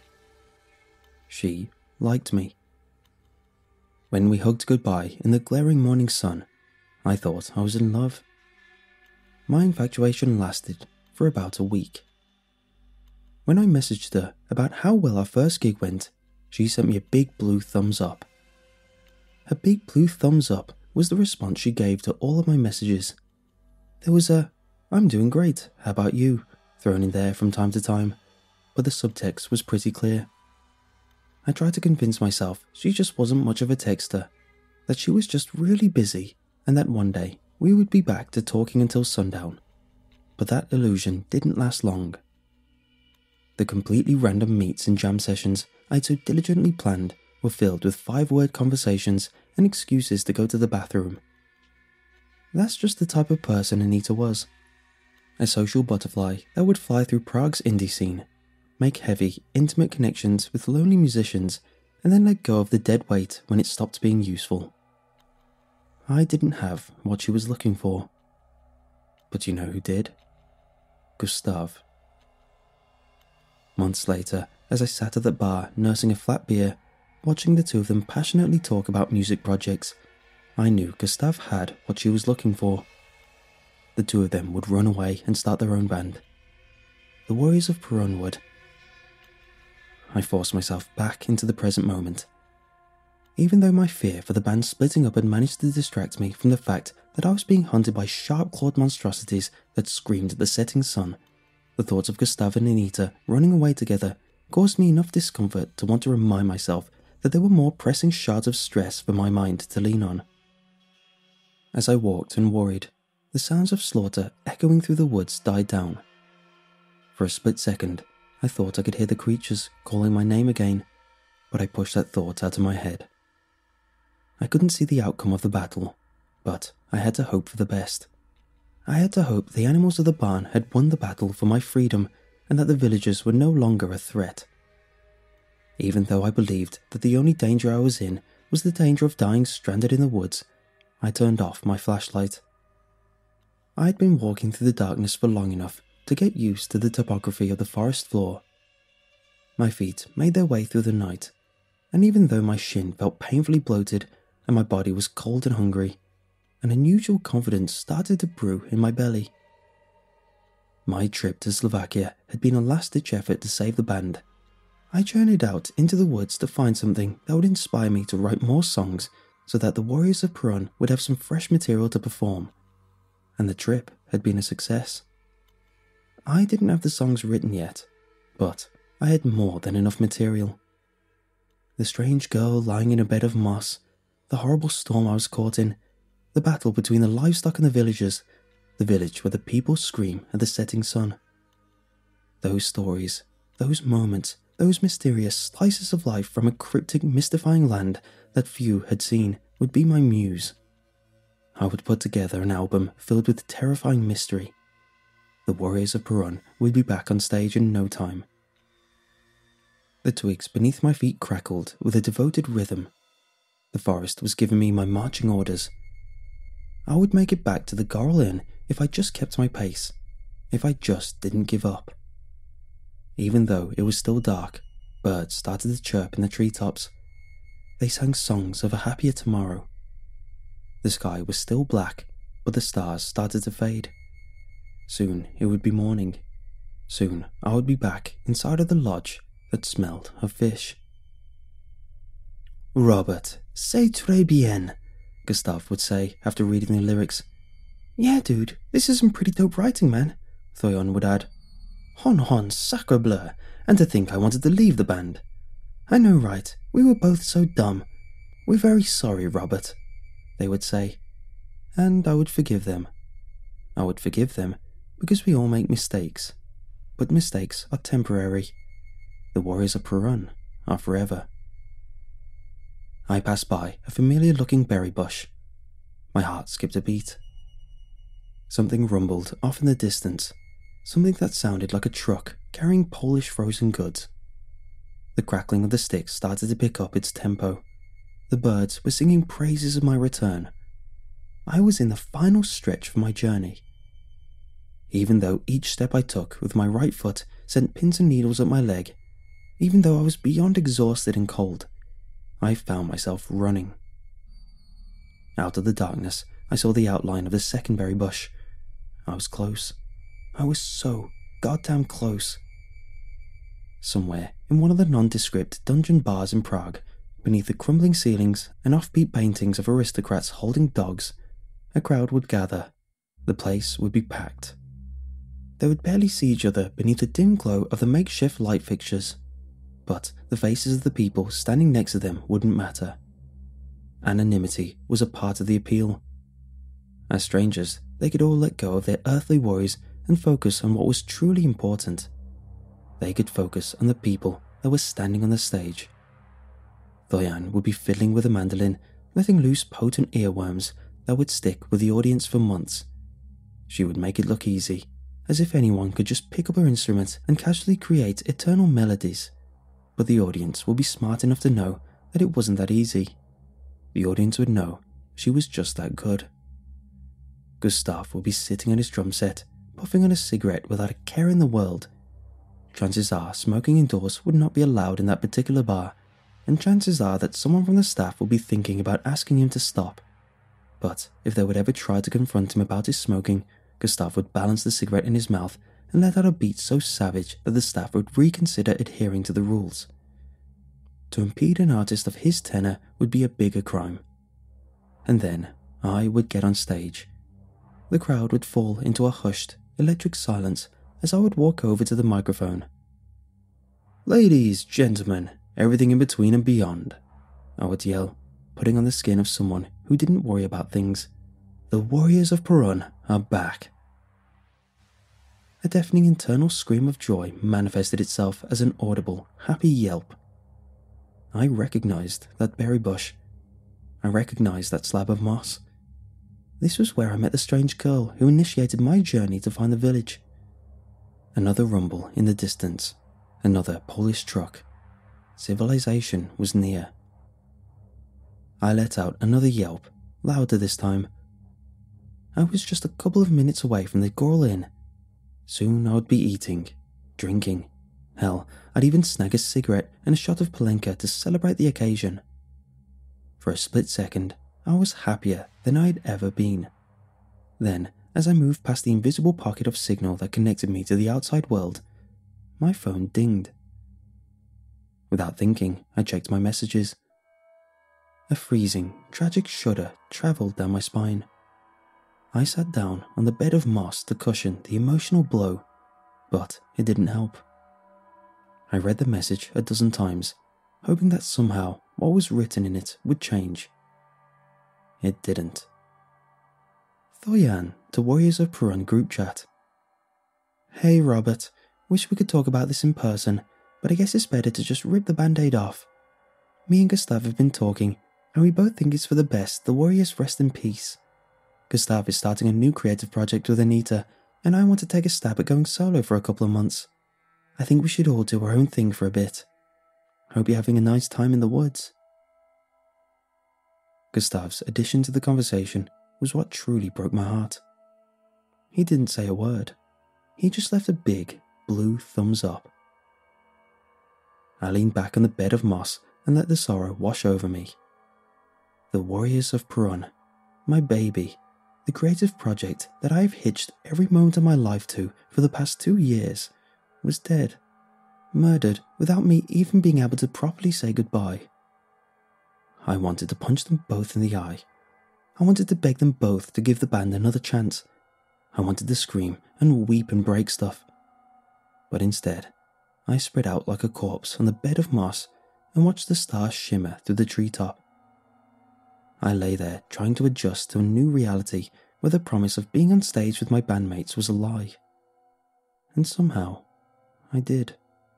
She liked me. When we hugged goodbye in the glaring morning sun, I thought I was in love. My infatuation lasted for about a week. When I messaged her about how well our first gig went, she sent me a big blue thumbs up. Her big blue thumbs up was the response she gave to all of my messages. There was a "I'm doing great, how about you?" thrown in there from time to time, but the subtext was pretty clear. I tried to convince myself she just wasn't much of a texter, that she was just really busy, and that one day we would be back to talking until sundown. But that illusion didn't last long. The completely random meets and jam sessions I'd so diligently planned were filled with 5-word conversations and excuses to go to the bathroom. That's just the type of person Anita was. A social butterfly that would fly through Prague's indie scene, make heavy, intimate connections with lonely musicians, and then let go of the dead weight when it stopped being useful. I didn't have what she was looking for. But you know who did? Gustav. Months later, as I sat at the bar nursing a flat beer, watching the two of them passionately talk about music projects, I knew Gustav had what she was looking for. The two of them would run away and start their own band. The Warriors of Perun would. I forced myself back into the present moment. Even though my fear for the band splitting up had managed to distract me from the fact that I was being hunted by sharp-clawed monstrosities that screamed at the setting sun, the thoughts of Gustav and Anita running away together caused me enough discomfort to want to remind myself that there were more pressing shards of stress for my mind to lean on. As I walked and worried, the sounds of slaughter echoing through the woods died down. For a split second, I thought I could hear the creatures calling my name again, but I pushed that thought out of my head. I couldn't see the outcome of the battle, but I had to hope for the best. I had to hope the animals of the barn had won the battle for my freedom and that the villagers were no longer a threat. Even though I believed that the only danger I was in was the danger of dying stranded in the woods, I turned off my flashlight. I had been walking through the darkness for long enough to get used to the topography of the forest floor. My feet made their way through the night, and even though my shin felt painfully bloated and my body was cold and hungry, an unusual confidence started to brew in my belly. My trip to Slovakia had been a last-ditch effort to save the band. I journeyed out into the woods to find something that would inspire me to write more songs so that the Warriors of Perun would have some fresh material to perform. And the trip had been a success. I didn't have the songs written yet, but I had more than enough material. The strange girl lying in a bed of moss, the horrible storm I was caught in, the battle between the livestock and the villagers, the village where the people scream at the setting sun. Those stories, those moments, those mysterious slices of life from a cryptic, mystifying land that few had seen would be my muse. I would put together an album filled with terrifying mystery. The Warriors of Perun would be back on stage in no time. The twigs beneath my feet crackled with a devoted rhythm. The forest was giving me my marching orders. I would make it back to the Goral Inn if I just kept my pace, if I just didn't give up. Even though it was still dark, birds started to chirp in the treetops. They sang songs of a happier tomorrow. The sky was still black, but the stars started to fade. Soon it would be morning. Soon I would be back inside of the lodge that smelled of fish. "Robert, c'est très bien," Gustav would say after reading the lyrics. "Yeah, dude, this is some pretty dope writing, man. Thoyon would add. Hon, sacre bleu, and to think I wanted to leave the band. I know, right? We were both so dumb. We're very sorry, Robert, they would say. And I would forgive them. I would forgive them because we all make mistakes. But mistakes are temporary. The warriors of Perun are forever. I passed by a familiar-looking berry bush. My heart skipped a beat. Something rumbled off in the distance, something that sounded like a truck carrying Polish frozen goods. The crackling of the sticks started to pick up its tempo. The birds were singing praises of my return. I was in the final stretch of my journey. Even though each step I took with my right foot sent pins and needles up my leg, even though I was beyond exhausted and cold, I found myself running. Out of the darkness, I saw the outline of the second berry bush. I was close. I was so goddamn close. Somewhere in one of the nondescript dungeon bars in Prague, beneath the crumbling ceilings and offbeat paintings of aristocrats holding dogs, a crowd would gather. The place would be packed. They would barely see each other beneath the dim glow of the makeshift light fixtures, but the faces of the people standing next to them wouldn't matter. Anonymity was a part of the appeal. As strangers, they could all let go of their earthly worries and focus on what was truly important. They could focus on the people that were standing on the stage. Thoyan would be fiddling with a mandolin, letting loose potent earworms that would stick with the audience for months. She would make it look easy, as if anyone could just pick up her instrument and casually create eternal melodies. But the audience would be smart enough to know that it wasn't that easy. The audience would know she was just that good. Gustav would be sitting on his drum set, puffing on a cigarette without a care in the world. Chances are smoking indoors would not be allowed in that particular bar, and chances are that someone from the staff would be thinking about asking him to stop. But if they would ever try to confront him about his smoking, Gustav would balance the cigarette in his mouth and let out a beat so savage that the staff would reconsider adhering to the rules. To impede an artist of his tenor would be a bigger crime. And then I would get on stage. The crowd would fall into a hushed, electric silence as I would walk over to the microphone. "Ladies, gentlemen, everything in between and beyond," I would yell, putting on the skin of someone who didn't worry about things. "The warriors of Perun are back." A deafening internal scream of joy manifested itself as an audible, happy yelp. I recognized that berry bush. I recognized that slab of moss. This was where I met the strange girl who initiated my journey to find the village. Another rumble in the distance. Another Polish truck. Civilization was near. I let out another yelp, louder this time. I was just a couple of minutes away from the Goral Inn. Soon I would be eating, drinking. Hell, I'd even snag a cigarette and a shot of Palenka to celebrate the occasion. For a split second, I was happier than I'd ever been. Then, as I moved past the invisible pocket of signal that connected me to the outside world, my phone dinged. Without thinking, I checked my messages. A freezing, tragic shudder travelled down my spine. I sat down on the bed of moss to cushion the emotional blow, but it didn't help. I read the message a dozen times, hoping that somehow what was written in it would change. It didn't. Thoyan to Warriors of Perun group chat. "Hey Robert, wish we could talk about this in person, but I guess it's better to just rip the band-aid off. Me and Gustav have been talking, and we both think it's for the best the Warriors rest in peace. Gustav is starting a new creative project with Anita, and I want to take a stab at going solo for a couple of months. I think we should all do our own thing for a bit. Hope you're having a nice time in the woods." Gustav's addition to the conversation was what truly broke my heart. He didn't say a word. He just left a big, blue thumbs up. I leaned back on the bed of moss and let the sorrow wash over me. The Warriors of Perun, my baby, the creative project that I've hitched every moment of my life to for the past 2 years, was dead, murdered without me even being able to properly say goodbye. I wanted to punch them both in the eye. I wanted to beg them both to give the band another chance. I wanted to scream and weep and break stuff. But instead, I spread out like a corpse on the bed of moss and watched the stars shimmer through the treetop. I lay there trying to adjust to a new reality where the promise of being on stage with my bandmates was a lie. And somehow, I did.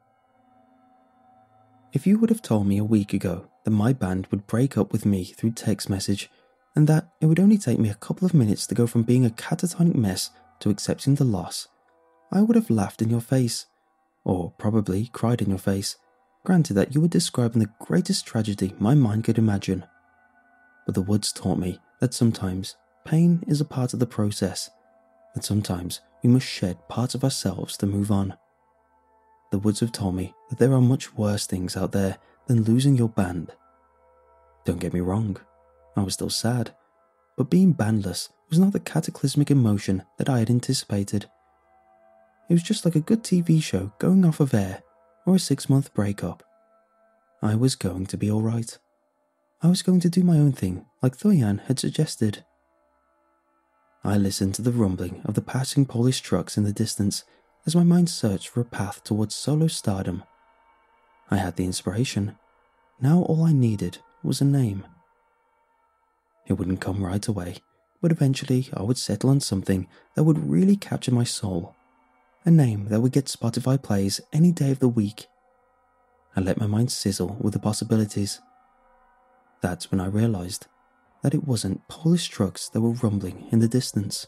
If you would have told me a week ago that my band would break up with me through text message, and that it would only take me a couple of minutes to go from being a catatonic mess to accepting the loss, I would have laughed in your face, or probably cried in your face, granted that you were describing the greatest tragedy my mind could imagine. But the woods taught me that sometimes pain is a part of the process, that sometimes we must shed parts of ourselves to move on. The woods have told me that there are much worse things out there than losing your band. Don't get me wrong, I was still sad, but being bandless was not the cataclysmic emotion that I had anticipated. It was just like a good TV show going off of air or a 6-month breakup. I was going to be alright. I was going to do my own thing like Thoyan had suggested. I listened to the rumbling of the passing Polish trucks in the distance as my mind searched for a path towards solo stardom. I had the inspiration. Now all I needed was a name. It wouldn't come right away, but eventually I would settle on something that would really capture my soul. A name that would get Spotify plays any day of the week. I let my mind sizzle with the possibilities. That's when I realized that it wasn't Polish trucks that were rumbling in the distance.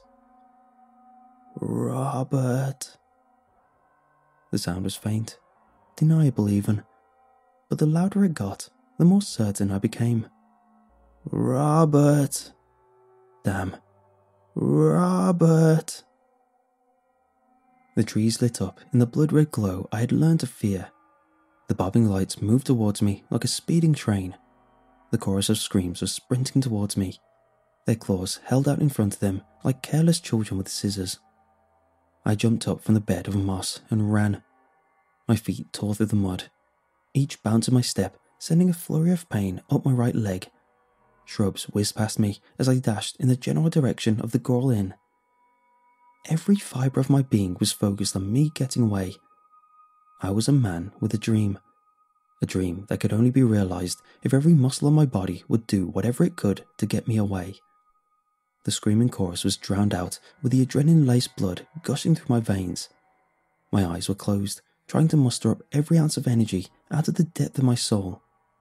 Robert. The sound was faint, deniable even, but the louder it got, the more certain I became. Robert. Damn. Robert. The trees lit up in the blood-red glow I had learned to fear. The bobbing lights moved towards me like a speeding train. The chorus of screams was sprinting towards me, their claws held out in front of them like careless children with scissors. I jumped up from the bed of moss and ran. My feet tore through the mud, each bounce of my step sending a flurry of pain up my right leg. Shrubs whizzed past me as I dashed in the general direction of the Goral Inn. Every fibre of my being was focused on me getting away. I was a man with a dream that could only be realised if every muscle on my body would do whatever it could to get me away. The screaming chorus was drowned out with the adrenaline-laced blood gushing through my veins. My eyes were closed, trying to muster up every ounce of energy out of the depth of my soul.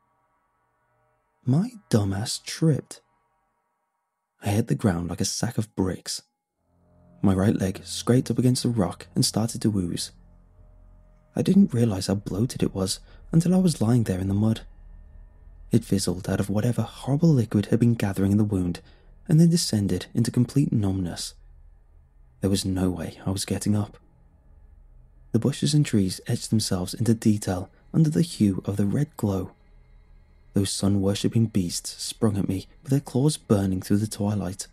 My dumbass tripped. I hit the ground like a sack of bricks. My right leg scraped up against a rock and started to ooze. I didn't realise how bloated it was until I was lying there in the mud. It fizzled out of whatever horrible liquid had been gathering in the wound and then descended into complete numbness. There was no way I was getting up. The bushes and trees etched themselves into detail under the hue of the red glow. Those sun-worshipping beasts sprung at me with their claws burning through the twilight.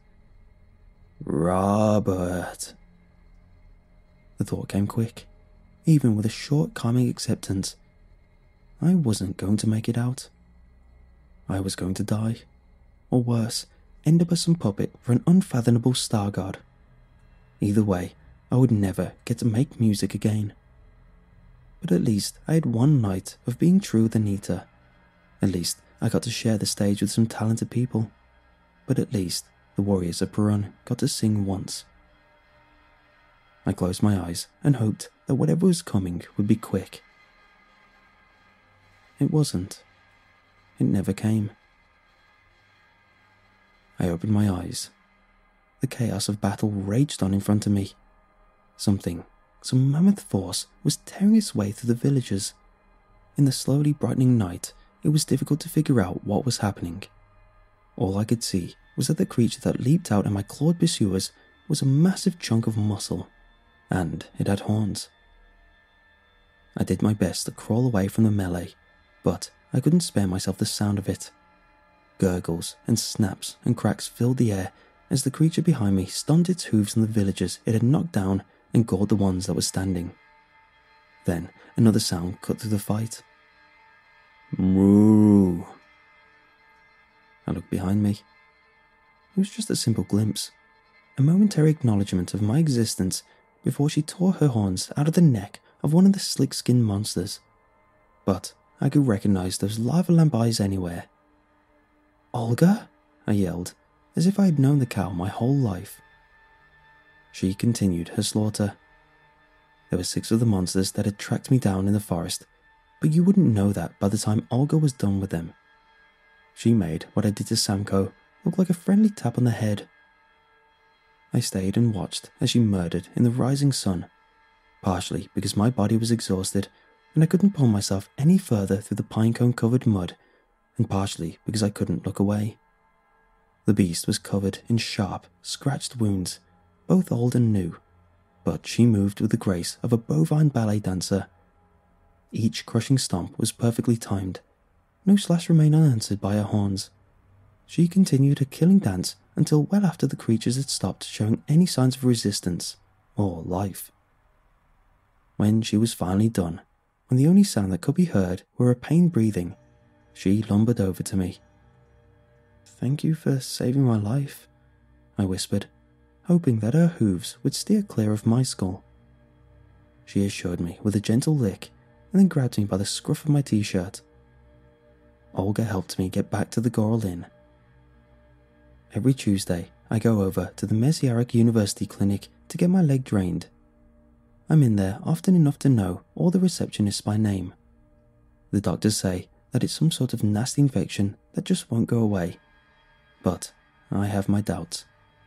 Robert. The thought came quick, even with a short, calming acceptance. I wasn't going to make it out. I was going to die, or worse, end up as some puppet for an unfathomable star god. Either way, I would never get to make music again. But at least I had one night of being true with Anita. At least I got to share the stage with some talented people. But at least the Warriors of Perun got to sing once. I closed my eyes and hoped that whatever was coming would be quick. It wasn't. It never came. I opened my eyes. The chaos of battle raged on in front of me. Some mammoth force was tearing its way through the villages. In the slowly brightening night, it was difficult to figure out what was happening. All I could see was that the creature that leaped out at my clawed pursuers was a massive chunk of muscle, and it had horns. I did my best to crawl away from the melee, but I couldn't spare myself the sound of it. Gurgles and snaps and cracks filled the air as the creature behind me stomped its hooves on the villagers it had knocked down and gored the ones that were standing. Then another sound cut through the fight. Moo. I looked behind me. It was just a simple glimpse. a momentary acknowledgement of my existence before she tore her horns out of the neck of one of the slick-skinned monsters. But I could recognize those lava lamp eyes anywhere. "Olga?" I yelled, as if I had known the cow my whole life. She continued her slaughter. There were 6 of the monsters that had tracked me down in the forest, but you wouldn't know that by the time Olga was done with them. She made what I did to Samko look like a friendly tap on the head. I stayed and watched as she murdered in the rising sun, partially because my body was exhausted and I couldn't pull myself any further through the pinecone-covered mud, and partially because I couldn't look away. The beast was covered in sharp, scratched wounds, both old and new, but she moved with the grace of a bovine ballet dancer. Each crushing stomp was perfectly timed. No slash remained unanswered by her horns. She continued her killing dance until well after the creatures had stopped showing any signs of resistance or life. When she was finally done, and the only sound that could be heard were her pained breathing, she lumbered over to me. "Thank you for saving my life," I whispered, hoping that her hooves would steer clear of my skull. She assured me with a gentle lick and then grabbed me by the scruff of my t-shirt. Olga helped me get back to the Goral Inn. Every Tuesday, I go over to the Mesiarek University Clinic to get my leg drained. I'm in there often enough to know all the receptionists by name. The doctors say that it's some sort of nasty infection that just won't go away, but I have my doubts.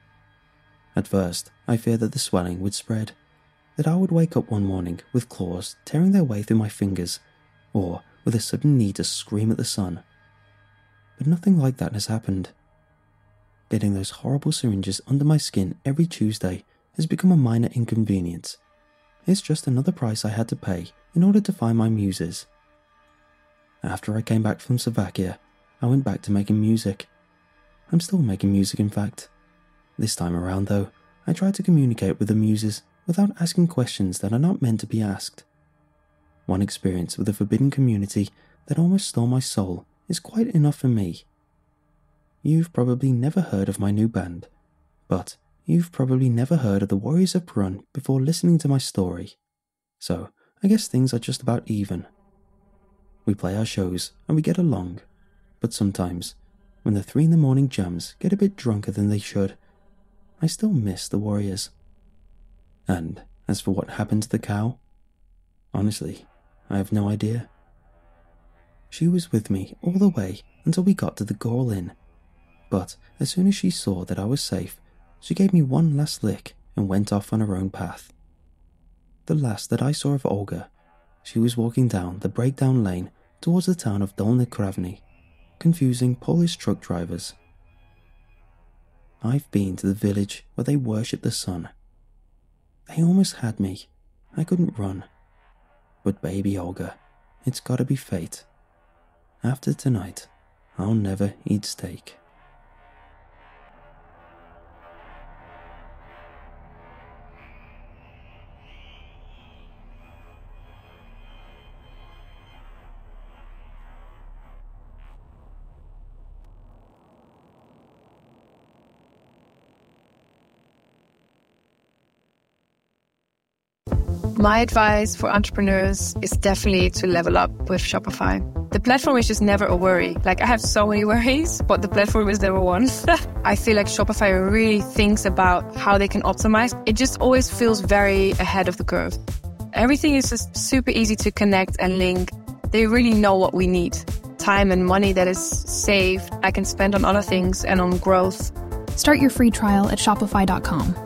At first, I feared that the swelling would spread, that I would wake up one morning with claws tearing their way through my fingers, or with a sudden need to scream at the sun. But nothing like that has happened. Getting those horrible syringes under my skin every Tuesday has become a minor inconvenience. It's just another price I had to pay in order to find my muses. After I came back from Slovakia, I went back to making music. I'm still making music, in fact. This time around, though, I try to communicate with the muses without asking questions that are not meant to be asked. One experience with a forbidden community that almost stole my soul is quite enough for me. You've probably never heard of my new band, but you've probably never heard of the Warriors of Perun before listening to my story. So, I guess things are just about even. We play our shows and we get along, but sometimes, when the 3 a.m. jams get a bit drunker than they should, I still miss the Warriors. And as for what happened to the cow, honestly, I have no idea. She was with me all the way until we got to the Goral Inn, but as soon as she saw that I was safe, she gave me one last lick and went off on her own path. The last that I saw of Olga, she was walking down the breakdown lane towards the town of Dolny Kravny, confusing Polish truck drivers. I've been to the village where they worship the sun. They almost had me. I couldn't run. But baby Olga, it's gotta be fate. After tonight, I'll never eat steak. My advice for entrepreneurs is definitely to level up with Shopify. The platform is just never a worry. Like, I have so many worries, but the platform is never one. I feel like Shopify really thinks about how they can optimize. It just always feels very ahead of the curve. Everything is just super easy to connect and link. They really know what we need. Time and money that is saved, I can spend on other things and on growth. Start your free trial at Shopify.com.